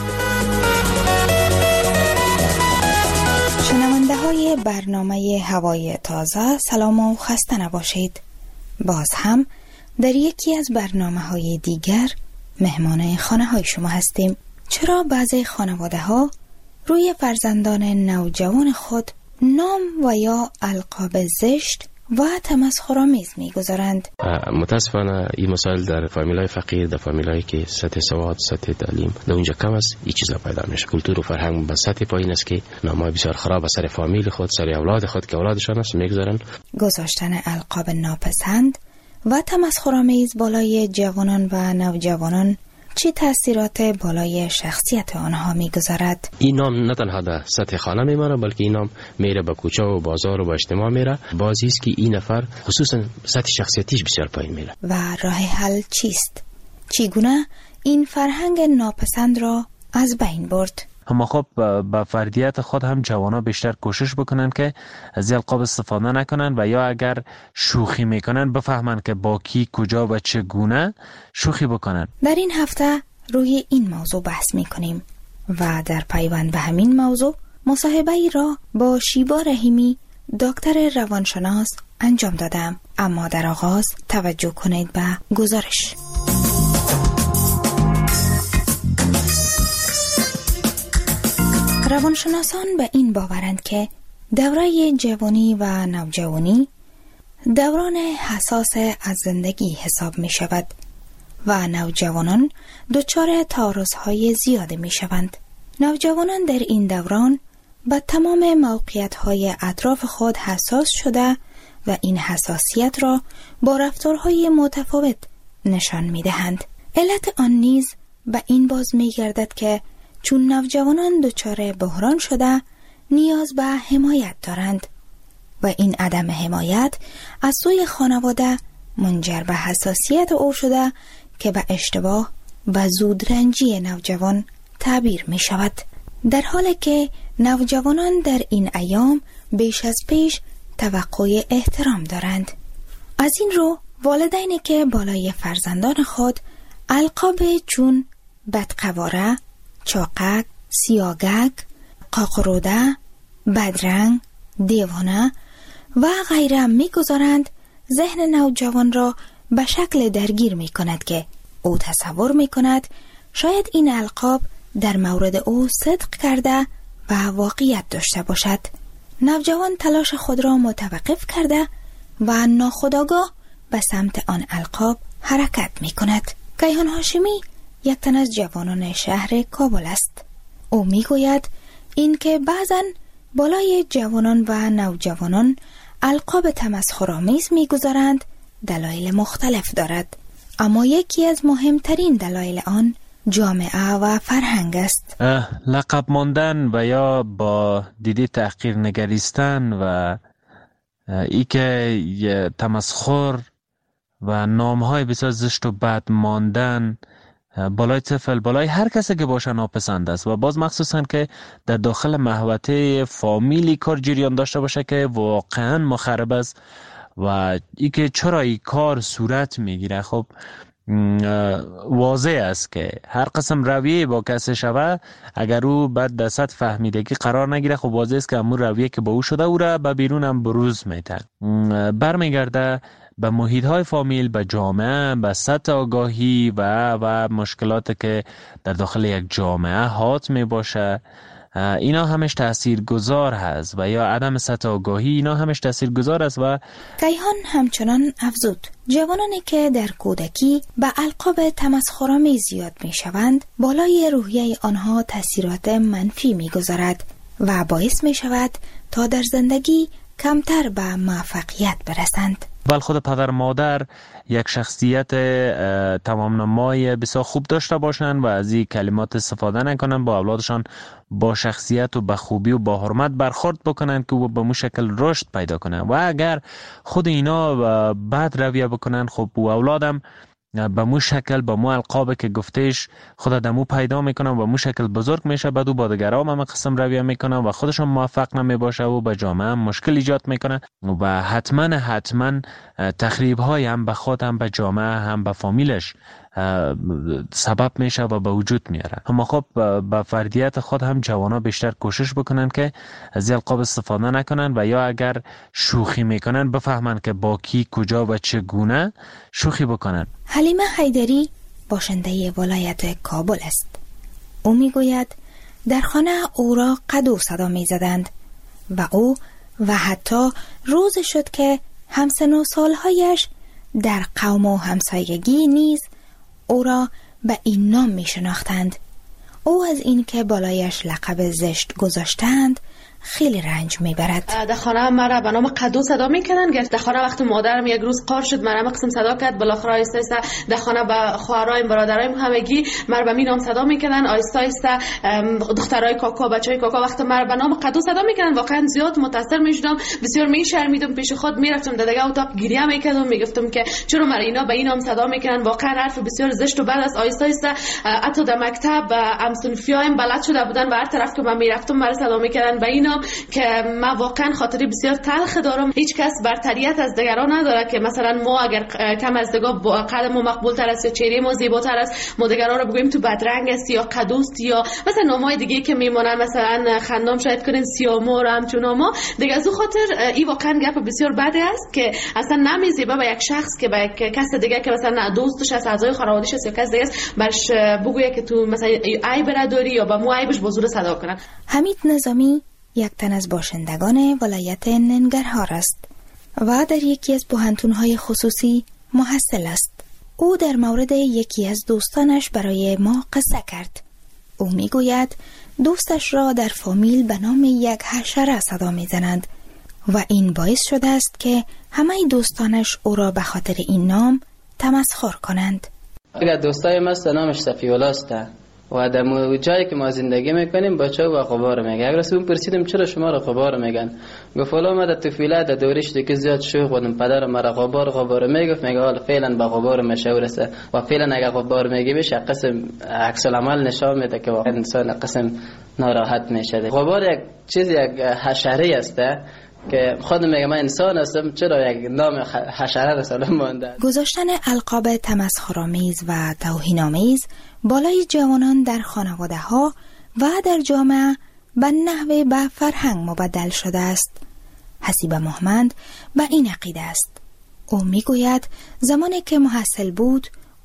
شنونده های برنامه هوای تازه، سلام و خسته نباشید. باز هم در یکی از برنامه های دیگر مهمان خانه های شما هستیم. چرا بعضی خانواده ها روی فرزندان نوجوان خود نام و یا القاب زشت و تمسخرآمیز می‌گذارند؟ متاسفانه این مسائل در فامیلای فقیر، در فامیلایی که سطح سواد، سطح تعلیم در اونجا کم است، این چیزا پیدا میشه. کلتور و فرهنگ به سطح پایین است که نامای بسیار خراب سر فامیل خود، سر اولاد خود که اولادشان است می‌گذارن. گذاشتن القاب ناپسند و تمسخرآمیز بالای جوانان و نوجوانان چه تأثیرات بالای شخصیت آنها می‌گذارد؟ این نام نه تنها در سطح خانه میمانه، بلکه این نام میره به کوچه و بازار و به اجتماع میره. بازی است که این نفر خصوصا سطح شخصیتیش بسیار پایین میره. و راه حل چیست؟ چگونه این فرهنگ ناپسند را از بین برد؟ اما خب با فردیت خود هم جوانا بیشتر کوشش بکنن که از القاب استفاده نکنن و یا اگر شوخی میکنن بفهمن که با کی، کجا و چگونه شوخی بکنن. در این هفته روی این موضوع بحث میکنیم و در پیوند به همین موضوع مصاحبه ای را با شیبا رحیمی، دکتر روانشناس انجام دادم. اما در آغاز توجه کنید به گزارش. روانشناسان به این باورند که دوره جوانی و نوجوانی دوران حساس از زندگی حساب می شود و نوجوانان دچار تعارض‌های زیاده می شوند. نوجوانان در این دوران به تمام موقعیت‌های اطراف خود حساس شده و این حساسیت را با رفتارهای متفاوت نشان می دهند. علت آن نیز به این باز می گردد که چون نوجوانان دچار بحران شده نیاز به حمایت دارند و این عدم حمایت از سوی خانواده منجر به حساسیت او شده که به اشتباه و زودرنجی نوجوان تعبیر می شود. در حالی که نوجوانان در این ایام بیش از پیش توقع احترام دارند. از این رو والدینی که بالای فرزندان خود القاب چون بدقواره، چاقک، سیاگک، قاقروده، بدرنگ، دیوانه و غیره می‌گذارند، ذهن نوجوان را به شکل درگیر می‌کند که او تصور می‌کند شاید این القاب در مورد او صدق کرده و واقعیت داشته باشد. نوجوان تلاش خود را متوقف کرده و ناخودآگاه به سمت آن القاب حرکت می‌کند. کیهان هاشمی یک تن از جوانان شهر کابل است. او میگوید این که بعضن بالای جوانان و نوجوانان القاب تمسخرآمیز میگذارند دلایل مختلف دارد، اما یکی از مهمترین دلایل آن جامعه و فرهنگ است. لقب ماندن و یا با دیده تحقیر نگریستن و ای که تمسخر و نامهای بسیار زشت و بد ماندن بالای طفل، بالای هر کسی که باشه ناپسند است و باز مخصوصا که در داخل محوطه فامیلی کار جریان داشته باشه که واقعا مخرب است و ای که چرا این کار صورت میگیره. خب واضح است که هر قسم رویه با کسی شوه اگر او بعد در سطح فهمیدگی قرار نگیره، خب واضح است که همون رویه که با او شده او را به بیرون هم بروز میده، برمیگرده به محیط های فامیل، به جامعه، به سطح آگاهی و مشکلات که در داخل یک جامعه حاکم می باشه. اینا همش تاثیرگذار هست و یا عدم سطح آگاهی اینا همش تاثیرگذار است. و کیهان همچنان افزود جوانانی که در کودکی به القاب تمسخرآمیز زیاد می شوند بالای روحیه آنها تاثیرات منفی می گذارد و باعث می شود تا در زندگی کمتر به موفقیت برسند. بل خود پدر مادر یک شخصیت تمام نمای بسیار خوب داشته باشند و از این کلمات استفاده نکنند، با اولادشان با شخصیت و با خوبی و با حرمت برخورد بکنند که او به مو شکل رشد پیدا کنند. و اگر خود اینا بد رویه بکنند، خب او اولادم به مو شکل به مو القاب که گفتهش خود دمو پیدا میکنن و مو شکل بزرگ میشه، بعد او با دیگران هم قسم رویه میکنن و خودشون موفق نمیباشه و به جامعه هم مشکل ایجاد میکنه و حتما تخریب های هم به خود هم به جامعه هم به فامیلش سبب میشه و به وجود میاره. اما خب با فردیت خود هم جوانا بیشتر کوشش بکنن که از القاب استفاده نکنن و یا اگر شوخی میکنن بفهمن که با کی کجا و چگونه شوخی بکنن. حلیمه حیدری باشنده ولایت کابل است. او میگوید در خانه او را قدو صدا میزدند و او و حتی روز شد که همسن و سالهایش در قوم و همسایگی نیز او را به این نام می شناختند. او از این که بالایش لقب زشت گذاشتند خیلی رنج میبرد. در خانه مرا به نام قدو صدا میکنن. در خانه وقتی مادرم یک روز قار شد مرا قسم صدا کرد، بالاخره آیسته آیسته در خانه به خواهرایم برادرایم همگی مرا به می نام صدا میکنن. آیسته آیسته دخترای کاکا بچهای کاکا وقتی مرا به نام قدو صدا میکنن واقعا زیاد متاثر میشدم، بسیار میشرمیدم، پیش خود میرفتم در دیگه اتاق گریه میکردم، میگفتم که چرا مرا اینا به این نام صدا میکنن، واقعا حرف بسیار زشت و بد است. آیسته آیسته حتی در مکتب همسنفیایم بلد شده بودن و هر طرف که من میرفتم مرا صدا میکردن به این که من واقعا خاطری بسیار تلخ دارم. هیچ کس برتریت از دیگران نداره که مثلا ما اگر کم از دیگه قد ما مقبول تر است یا چهره ما زیباتر است ما دیگران رو بگوییم تو بدرنگ است یا قدوست یا مثلا نامای دیگه که میمونن مثلا خندام شاید کنین سیامور همچون ما دیگه. از اون خاطر این واقعا گپ بسیار بده است که اصلا نمیزیبه به یک شخص که به کس دیگه که مثلا دوستش است، اعضای خانواده‌اش است یا کس دیگه است برش بگویه که تو مثلا عیب نداری یا با مو عیبش با زور صدا کنن. حمید نظامی یک تن از باشندگان ولایت ننگرهار است و در یکی از پوهنتون‌های خصوصی محصل است. او در مورد یکی از دوستانش برای ما قصه کرد. او میگوید دوستش را در فامیل به نام یک حشره صدا میزنند و این باعث شده است که همه دوستانش او را به خاطر این نام تمسخر کنند. اگر دوستای ما نامش صفی‌الله است و در جایی که ما زندگی میکنیم بچه و غبار میگه. اگر از اون پرسیدم چرا شما را غبار میگن، گفت والا ما در طفولیت در دورش دیگه زیاد شوخ بودم، پدر مرا غبار میگفت، میگه حالا فعلا با غبار مشهور است و فعلا اگر غبار میگی بشه قسم عکس العمل نشان میده که واقعا انسان قسم ناراحت میشه. غبار یک چیز یک حشره است که خود میگه من انسان هستم، چرا یک نام حشره را سلام مونده. گذاشتن القاب تمسخرآمیز و توهین‌آمیز بالای جوانان در خانواده ها و در جامعه به نحوه به فرهنگ مبدل شده است. حسیب محمد به این عقیده است. او میگوید زمانی که محصل بود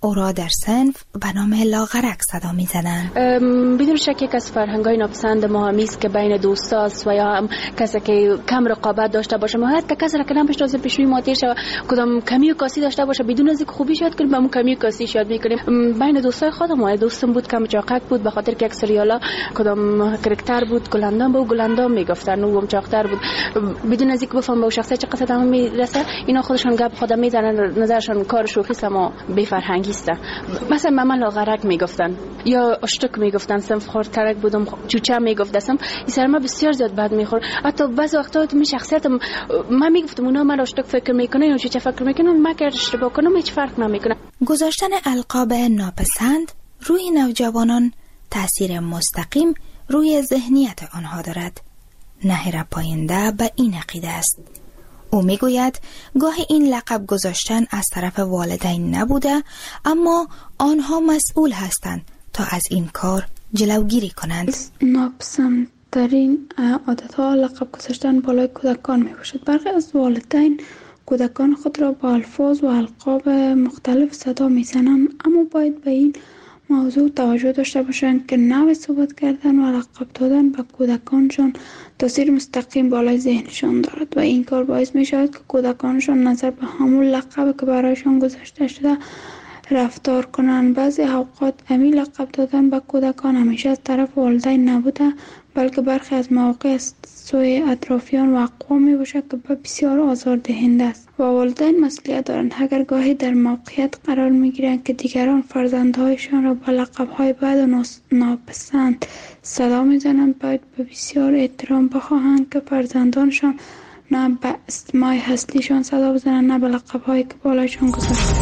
او را در صنف به نام لاغرک صدا می زدند. بدون شک یک از فرهنگ‌های ناپسند ما هم است که بین دوستاست و یا هم کسی که کم رقابت داشته باشه، مهارت که کسی را که نمی‌شناسه پیشوی ما تیر شود، کدام کمی و کاسی داشته باشه بدون از اینکه خوبی شاید کنیم، همون کمی و کاسی شاید می‌کنیم. بین دوستای خودم دوستم بود کم چاقک بود، به خاطر که یک سریالا کدام کاراکتر بود گلندام بود، گلندام میگفتن او هم چاقتر بود، بدون از اینکه بفهم به شخصیت چه قصد هم میرسه، اینا خودشون گپ خودم میزنن، نظرشون کار شوخی است اما بی فرهنگی است. مثلا من لاغرک میگفتن یا اشتک میگفتن، صنف خردترک بودم، چوچه میگفتم، این سر ما بسیار زیاد بد میخورد. حتی بعضی وقتا می شخصیتم من میگفتم اونا من اشتک فکر میکنه یا چوچه فکر میکنه، من که اشتباه کنم هیچ فرق نمیکنه. گذاشتن القاب ناپسند روی نوجوانان تأثیر مستقیم روی ذهنیت آنها دارد. نهر پاینده به این عقیده است. او میگوید گاهی این لقب گذاشتن از طرف والدین نبوده، اما آنها مسئول هستند تا از این کار جلوگیری کنند. ناپسندترین عادتها لقب گذاشتن بالای کودکان می باشد. برخی از والدین کودکان خود را با الفاظ و القاب مختلف صدا می زنند، اما باید به این موضوع توجه داشته باشند که نوع صحبت کردن و لقب دادن به کودکانشان تاثیر مستقیم بالای ذهنشان دارد و این کار باعث می شود که کودکانشان نظر به همون لقب که برایشان گذاشته شده رفتار کنند. بعضی اوقات همین لقب دادن به کودکان همیشه از طرف والدین نبوده، بلکه برخی از مواقع از سوی اطرافیان و اقوام می باشد که بسیار آزاردهنده است و والدین مسئولیت دارند. اگر گاهی در موقعیت قرار می گیرند که دیگران فرزندهایشان را با لقب‌های بد و ناپسند صدا می زنند، باید به بسیار احترام بخواهند که فرزندانشان نه به اسمای هستیشان صدا بزنند نه به لقب‌هایی که بالایشان گذاشته.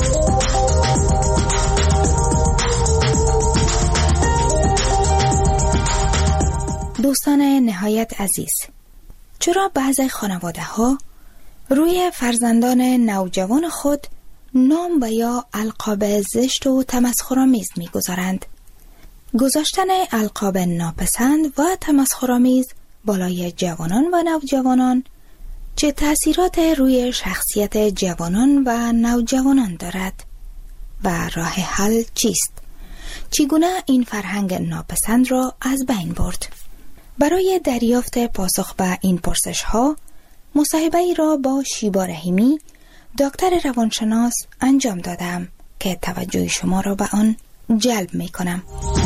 دوستان نهایت عزیز، چرا بعضی خانواده ها روی فرزندان نوجوان خود نام و یا القاب زشت و تمسخرآمیز می‌گذارند؟ گذاشتن القاب ناپسند و تمسخرآمیز بالای جوانان و نوجوانان چه تأثیرات روی شخصیت جوانان و نوجوانان دارد و راه حل چیست؟ چگونه این فرهنگ ناپسند را از بین برد؟ برای دریافت پاسخ به این پرسش ها مصاحبه‌ای را با شیبا رحیمی دکتر روانشناس انجام دادم که توجه شما را به آن جلب می کنم.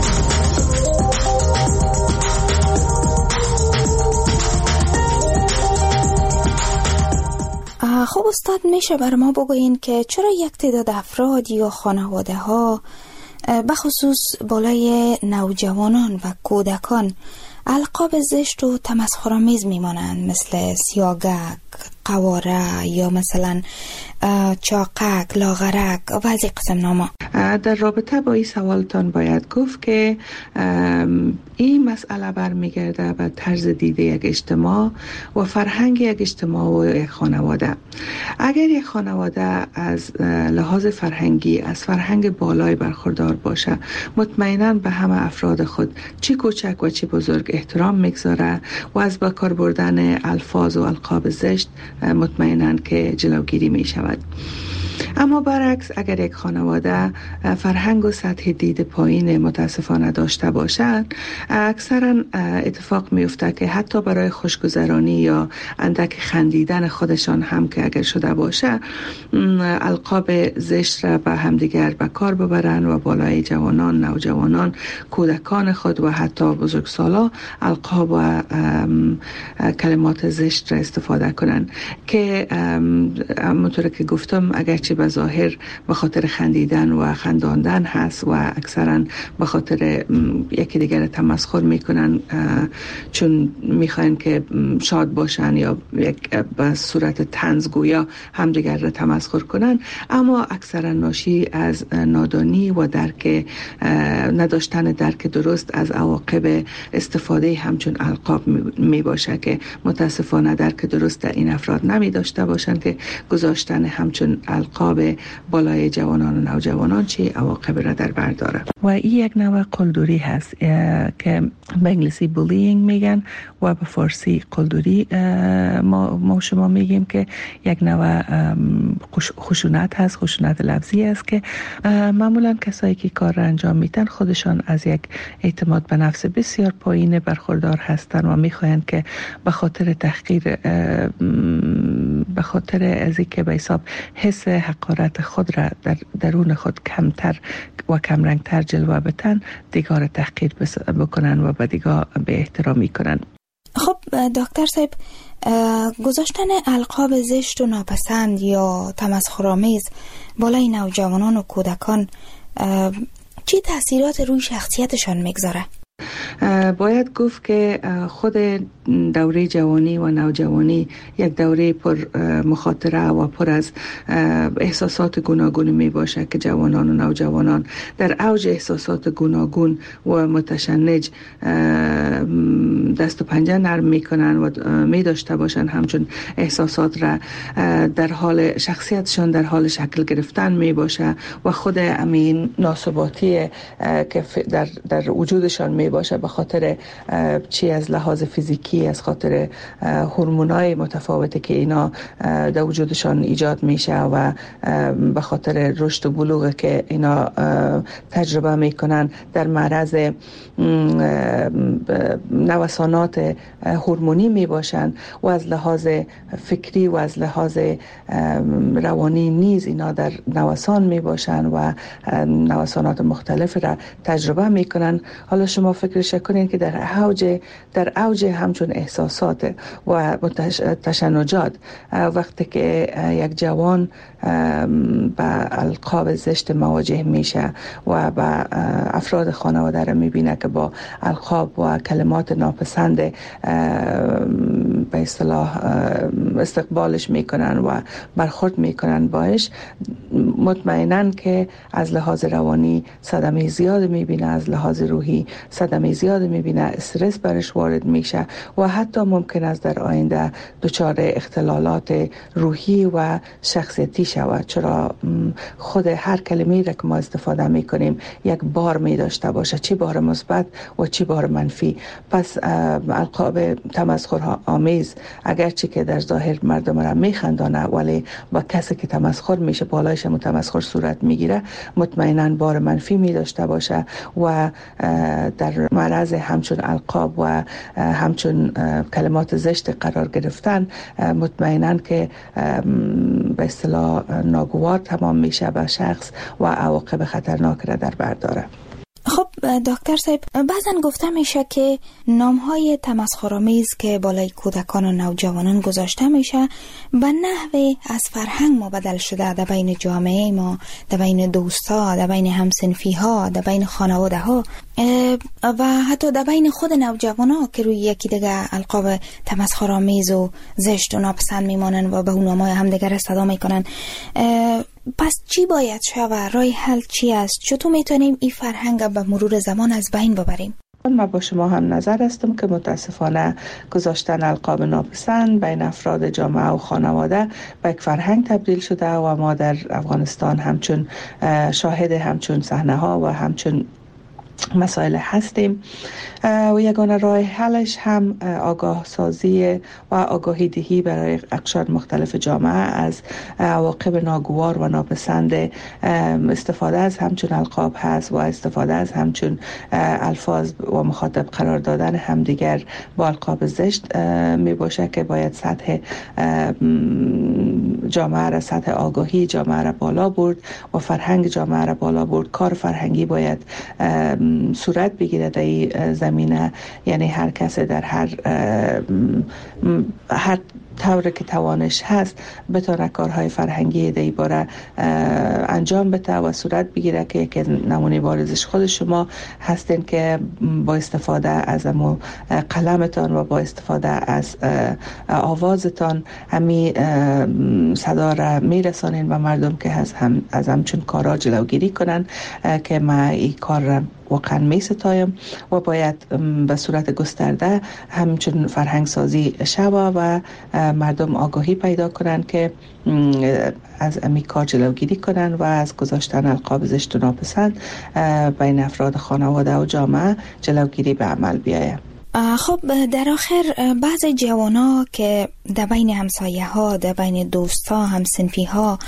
خب استاد، میشه بر ما بگوین که چرا یک تعداد افراد یا خانواده ها بخصوص بالای نوجوانان و کودکان القاب زشت و تمسخرآمیز میمانند، مثل سیاگک، قواره یا مثلا چاقک، لاغرک و از این قسم ناما؟ در رابطه با این سوالتان باید گفت که این مسئله برمیگرده به طرز دید یک اجتماع و فرهنگ یک اجتماع و یک خانواده. اگر یک خانواده از لحاظ فرهنگی از فرهنگ بالای برخوردار باشه، مطمئناً به همه افراد خود چه کوچک و چه بزرگ احترام میگذاره و از به کار بردن الفاظ و القاب زشت مطمئناً که جلوگیری می شود. اما برعکس اگر یک خانواده فرهنگ و سطح دید پایین متاسفانه داشته باشند، اکثرا اتفاق میفته که حتی برای خوشگذرانی یا اندک خندیدن خودشان هم که اگر شده باشه، القاب زشت را به همدیگر به کار ببرن و بالای جوانان، نوجوانان، کودکان خود و حتی بزرگسالا القاب و کلمات زشت را استفاده کنن که همونطور که گفتم اگرچه به ظاهر به خاطر خندیدن و خنداندن هست و اکثرا به خاطر یکی دیگر تمسخر میکنن چون میخواین که شاد باشن یا به صورت طنزگویا همدیگر را تمسخر کنن، اما اکثرا ناشی از نادانی و نداشتن درک درست از عواقب استفاده همچون القاب می باشه که متاسفانه درک درست در این افراد نمی داشته باشند که گذاشتن همچون القاب القاب بالای جوانان و نوجوانان چه عواقب را در بر داره. و این یک نوع قلدری هست که به انگلیسی بولینگ میگن و به فارسی قلدری ما شما میگیم که یک نوع خشونت هست، خشونت لفظی است که معمولا کسایی که کار را انجام میدن خودشان از یک اعتماد به نفس بسیار پایین برخوردار هستند و میخواهند که به خاطر تحقیر، به خاطر از اینکه به حساب حس حقارت خود را در درون خود کمتر و کمرنگتر جلوه بدن، دیگر تحقیر بکنن و به دیگر به احترامی کنن. خب دکتر صاحب، گذاشتن القاب زشت و ناپسند یا تمسخرآمیز بالای نوجوانان و کودکان چه تاثیرات روی شخصیتشان میگذاره؟ باید گفت که خود دوره جوانی و نوجوانی یک دوره پر مخاطره و پر از احساسات گوناگون می باشه که جوانان و نوجوانان در اوج احساسات گوناگون و متشنج دست و پنجه نرم می کنن و می داشته باشن همچون احساسات را در حال شخصیتشان در حال شکل گرفتن می باشه و خود امین ناثباتی که در وجودشان می باشه به خاطر چی از لحاظ فیزیکی، از خاطر هورمونای متفاوتی که اینا در وجودشان ایجاد میشه و به خاطر رشد و بلوغ که اینا تجربه میکنن در معرض نوسانات هورمونی میباشن و از لحاظ فکری و از لحاظ روانی نیز اینا در نوسان میباشن و نوسانات مختلف را تجربه میکنن. حالا شما فکرش کنین که در اوج همچون احساسات و تشنجات وقتی که یک جوان با القاب زشت مواجه میشه و با افراد خانواده را میبینه که با القاب و کلمات ناپسند به اصطلاح استقبالش میکنن و برخورد میکنن باش، مطمئنن که از لحاظ روانی صدمه زیاد میبینه، از لحاظ روحی صدمه زیاد میبینه، استرس برش وارد میشه و حتی ممکن است در آینده دچار اختلالات روحی و شخصیتی شود، چرا خود هر کلمه‌ای را که ما استفاده میکنیم یک بار می داشته باشه، چه بار مثبت و چه بار منفی. پس القاب تمسخرآمیز اگرچه که در ظاهر مردم را میخندانه ولی با کسی که تمسخر میشه بالایش تمسخر صورت میگیره، مطمئنا بار منفی می داشته باشه و در معرض همچون القاب و همچون کلمات زشت قرار گرفتن مطمئنا که به اصطلاح ناگوار تمام میشه به شخص و عواقب خطرناک را در بر داره. خب دکتر صاحب، بعضن گفته میشه که نامهای تمسخرآمیز که بالای کودکان و نوجوانان گذاشته میشه به نحو از فرهنگ ما بدل شده در بین جامعه ما، در بین دوستا، در بین همسنفی ها، در بین خانواده ها و حتی در بین خود نوجوان ها که روی یکی دیگه القاب تمسخرآمیز و زشت و ناپسند میمانن و به اون نامهای همدیگر صدا میکنن. پس چی باید شود؟ راه حل چی است؟ چطور میتونیم این فرهنگ به مرور زمان از بین ببریم؟ من با شما هم نظر هستم که متاسفانه گذاشتن القاب ناپسند بین افراد جامعه و خانواده به یک فرهنگ تبدیل شده و ما در افغانستان همچون شاهد همچون صحنه ها و همچون مسائل هستیم و یگانه راه حلش هم آگاه سازی و آگاهی دهی برای اقشار مختلف جامعه از عواقب ناگوار و ناپسند استفاده از همچون القاب هست و استفاده از همچون الفاظ و مخاطب قرار دادن همدیگر با القاب زشت می باشه که باید سطح جامعه را، سطح آگاهی جامعه را بالا برد و فرهنگ جامعه را بالا برد. کار فرهنگی باید صورت بگیره در این زمینه، یعنی هر کس در هر طوری که توانش هست بتونه کارهای فرهنگی در این باره انجام بده و صورت بگیره که یک نمونه بارزش خود شما هستین که با استفاده از قلمتان و با استفاده از آوازتان همی صدا را میرسانین و مردم که از همچون کارا جلوگیری کنن که ما این کار را واقعا می ستایم و باید به صورت گسترده همچون فرهنگ سازی شوه و مردم آگاهی پیدا کنند که از امی کار جلوگیری کنند و از گذاشتن القاب زشت و ناپسند بین افراد خانواده و جامعه جلوگیری به عمل بیاید. خب در آخر بعضی جوانا که در بین همسایه ها، در بین دوست ها، همسنفی ها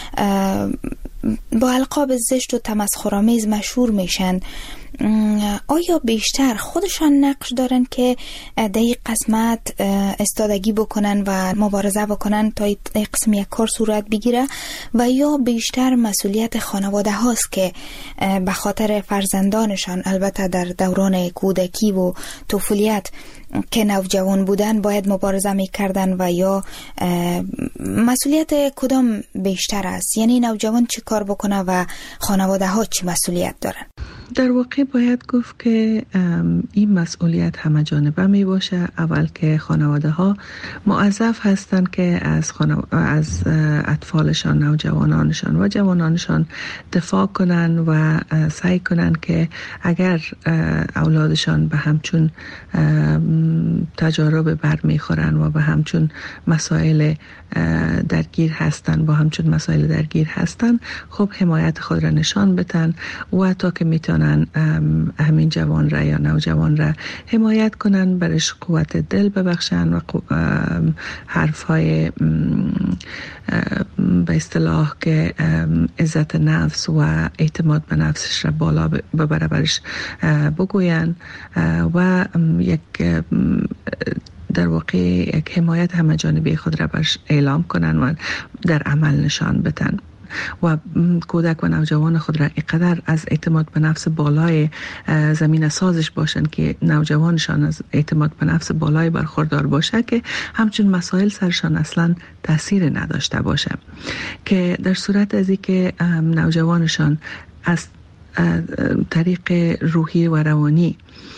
با القاب زشت و تمسخرآمیز مشهور میشن، آیا بیشتر خودشان نقش دارن که در این قسمت استادگی بکنن و مبارزه بکنن تا این قسم یک کار صورت بگیره و یا بیشتر مسئولیت خانواده هاست که به خاطر فرزندانشان البته در دوران کودکی و طفولیت که نوجوان بودن باید مبارزه میکردن و یا مسئولیت کدام بیشتر است؟ یعنی نوجوان چی کار بکنه و خانواده ها چی مسئولیت دارن؟ در واقع باید گفت که این مسئولیت همه جانبه می باشه. اول که خانواده ها موظف هستند که از اطفالشان، نوجوانانشان و جوانانشان دفاع کنن و سعی کنن که اگر اولادشان به همچون تجارب برمیخورن و به همچون مسائل درگیر هستن، با همچون مسائل درگیر هستن، خب حمایت خود را نشان بدن و تا که میتونن همین جوان را یا نوجوان را حمایت کنن، برش قوت دل ببخشن و حرفهای به اصطلاح که عزت نفس و اعتماد به نفسش را بالا ببره برش بگوین و یک در واقع یک حمایت همه جانبه خود را برش اعلام کنن و در عمل نشان بدن و کودک و نوجوان خود را اینقدر از اعتماد به نفس بالای زمین سازش باشند که نوجوانشان از اعتماد به نفس بالای برخوردار باشه که همچون مسائل سرشان اصلا تاثیر نداشته باشه، که در صورت از اینکه نوجوانشان از طریق روحی و روانی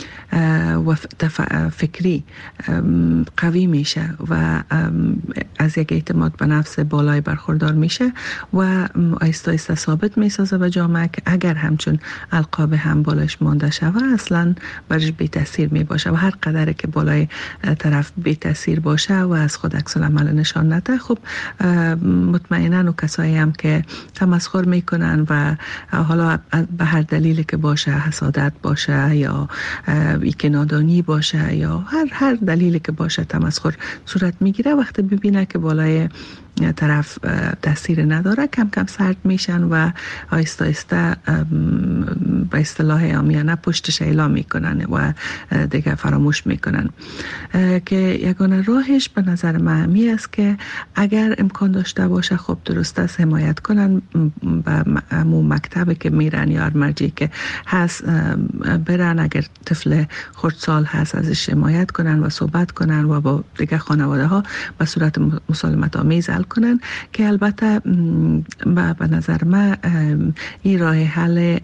و فکری قوی میشه و از یک اعتماد به نفس بالای برخوردار میشه و آیسته آیسته ثابت میسازه به جامعه که اگر همچون القاب هم بالش مانده شوه اصلا برش بی تاثیر می باشه و هر قدر که بالای طرف بی تاثیر باشه و از خود عکس العمل نشان نده، خب مطمئنا و کسایی هم که تمسخر میکنن و حالا به هر دلیلی که باشه، حسادت باشه یا که نادانی باشه یا هر دلیلی که باشه تمسخر صورت میگیره، وقتی ببینه که بالای طرف تاثیر نداره کم کم سرد میشن و آیسته آیسته به اصطلاح عامیانه پشتش اعلام میکنن و دیگه فراموش میکنن، که یگانه راهش به نظر من می است که اگر امکان داشته باشه خب درست است حمایت کنن به مکتبی که میرن یا مرجعی که هست برن، اگر طفل خردسال هست ازش حمایت کنن و صحبت کنن و با دیگه خانواده ها به صورت مسالمت آمیز کنن، که البته به نظر من این راه حل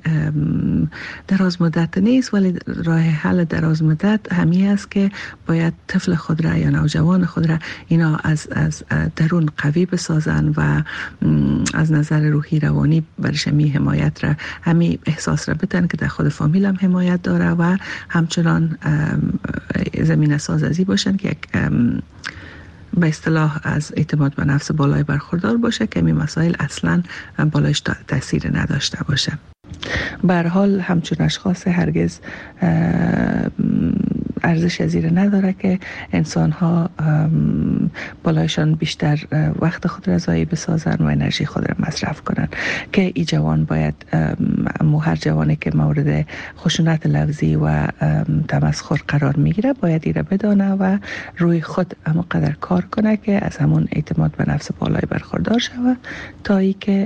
دراز مدت نیست، ولی راه حل دراز مدت همی است که باید طفل خود را یا نوجوان خود را اینا از درون قوی بسازن و از نظر روحی روانی برش همی حمایت را همی احساس را بدن که در خود فامیل هم حمایت داره و همچنان زمین سازی باشن که یک به اصطلاح از اعتماد به نفس بالای برخوردار باشه که این مسائل اصلا بالایش تاثیر نداشته باشه. به هر حال همچون اشخاص هرگز ارزش زیر نداره که انسان ها بالایشان بیشتر وقت خود را ضایع بسازن و انرژی خود را مصرف کنن، که ای جوان باید هر جوانی که مورد خشونت لفظی و تمسخر قرار میگیره باید ایره بدانه و روی خود اما قدر کار کنه که از همون اعتماد به نفس بالای برخوردار شوه تا ای که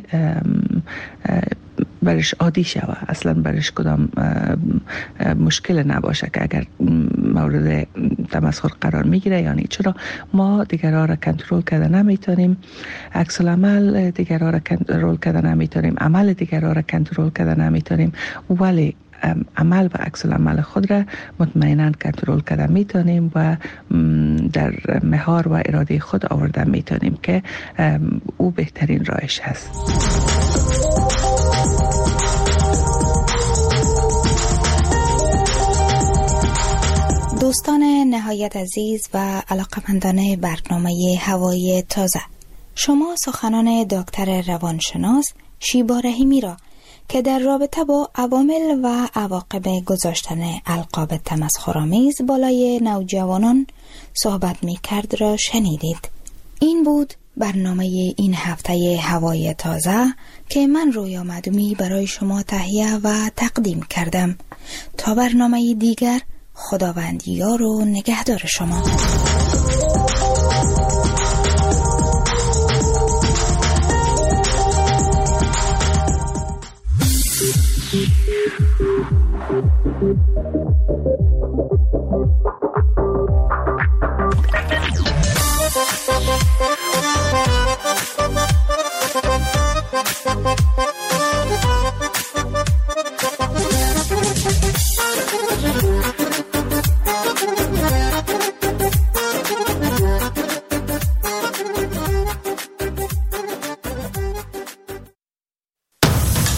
برش عادی شوه، اصلا برش کدام مشکل نباشه که اگر مورد تمسخر قرار میگیره. یعنی چرا ما دیگرها را کنترل کرده نمیتونیم، عکس العمل دیگرها را کنترل کرده نمیتونیم، عمل دیگرها را کنترل کرده نمیتونیم، ولی عمل و عکس العمل خود را مطمئنا کنترل کرده میتونیم و در مهار و اراده خود آورده میتونیم که او بهترین راهش هست. نهایت عزیز و علاقمندان برنامه هوای تازه، شما سخنان دکتر روانشناس شیبا رحیمی را که در رابطه با عوامل و عواقب گذاشتن القاب تمسخرآمیز بالای نوجوانان صحبت می کرد را شنیدید. این بود برنامه این هفته هوای تازه که من رویا معدومی برای شما تهیه و تقدیم کردم. تا برنامه دیگر، خداوند یار و نگهدار شما.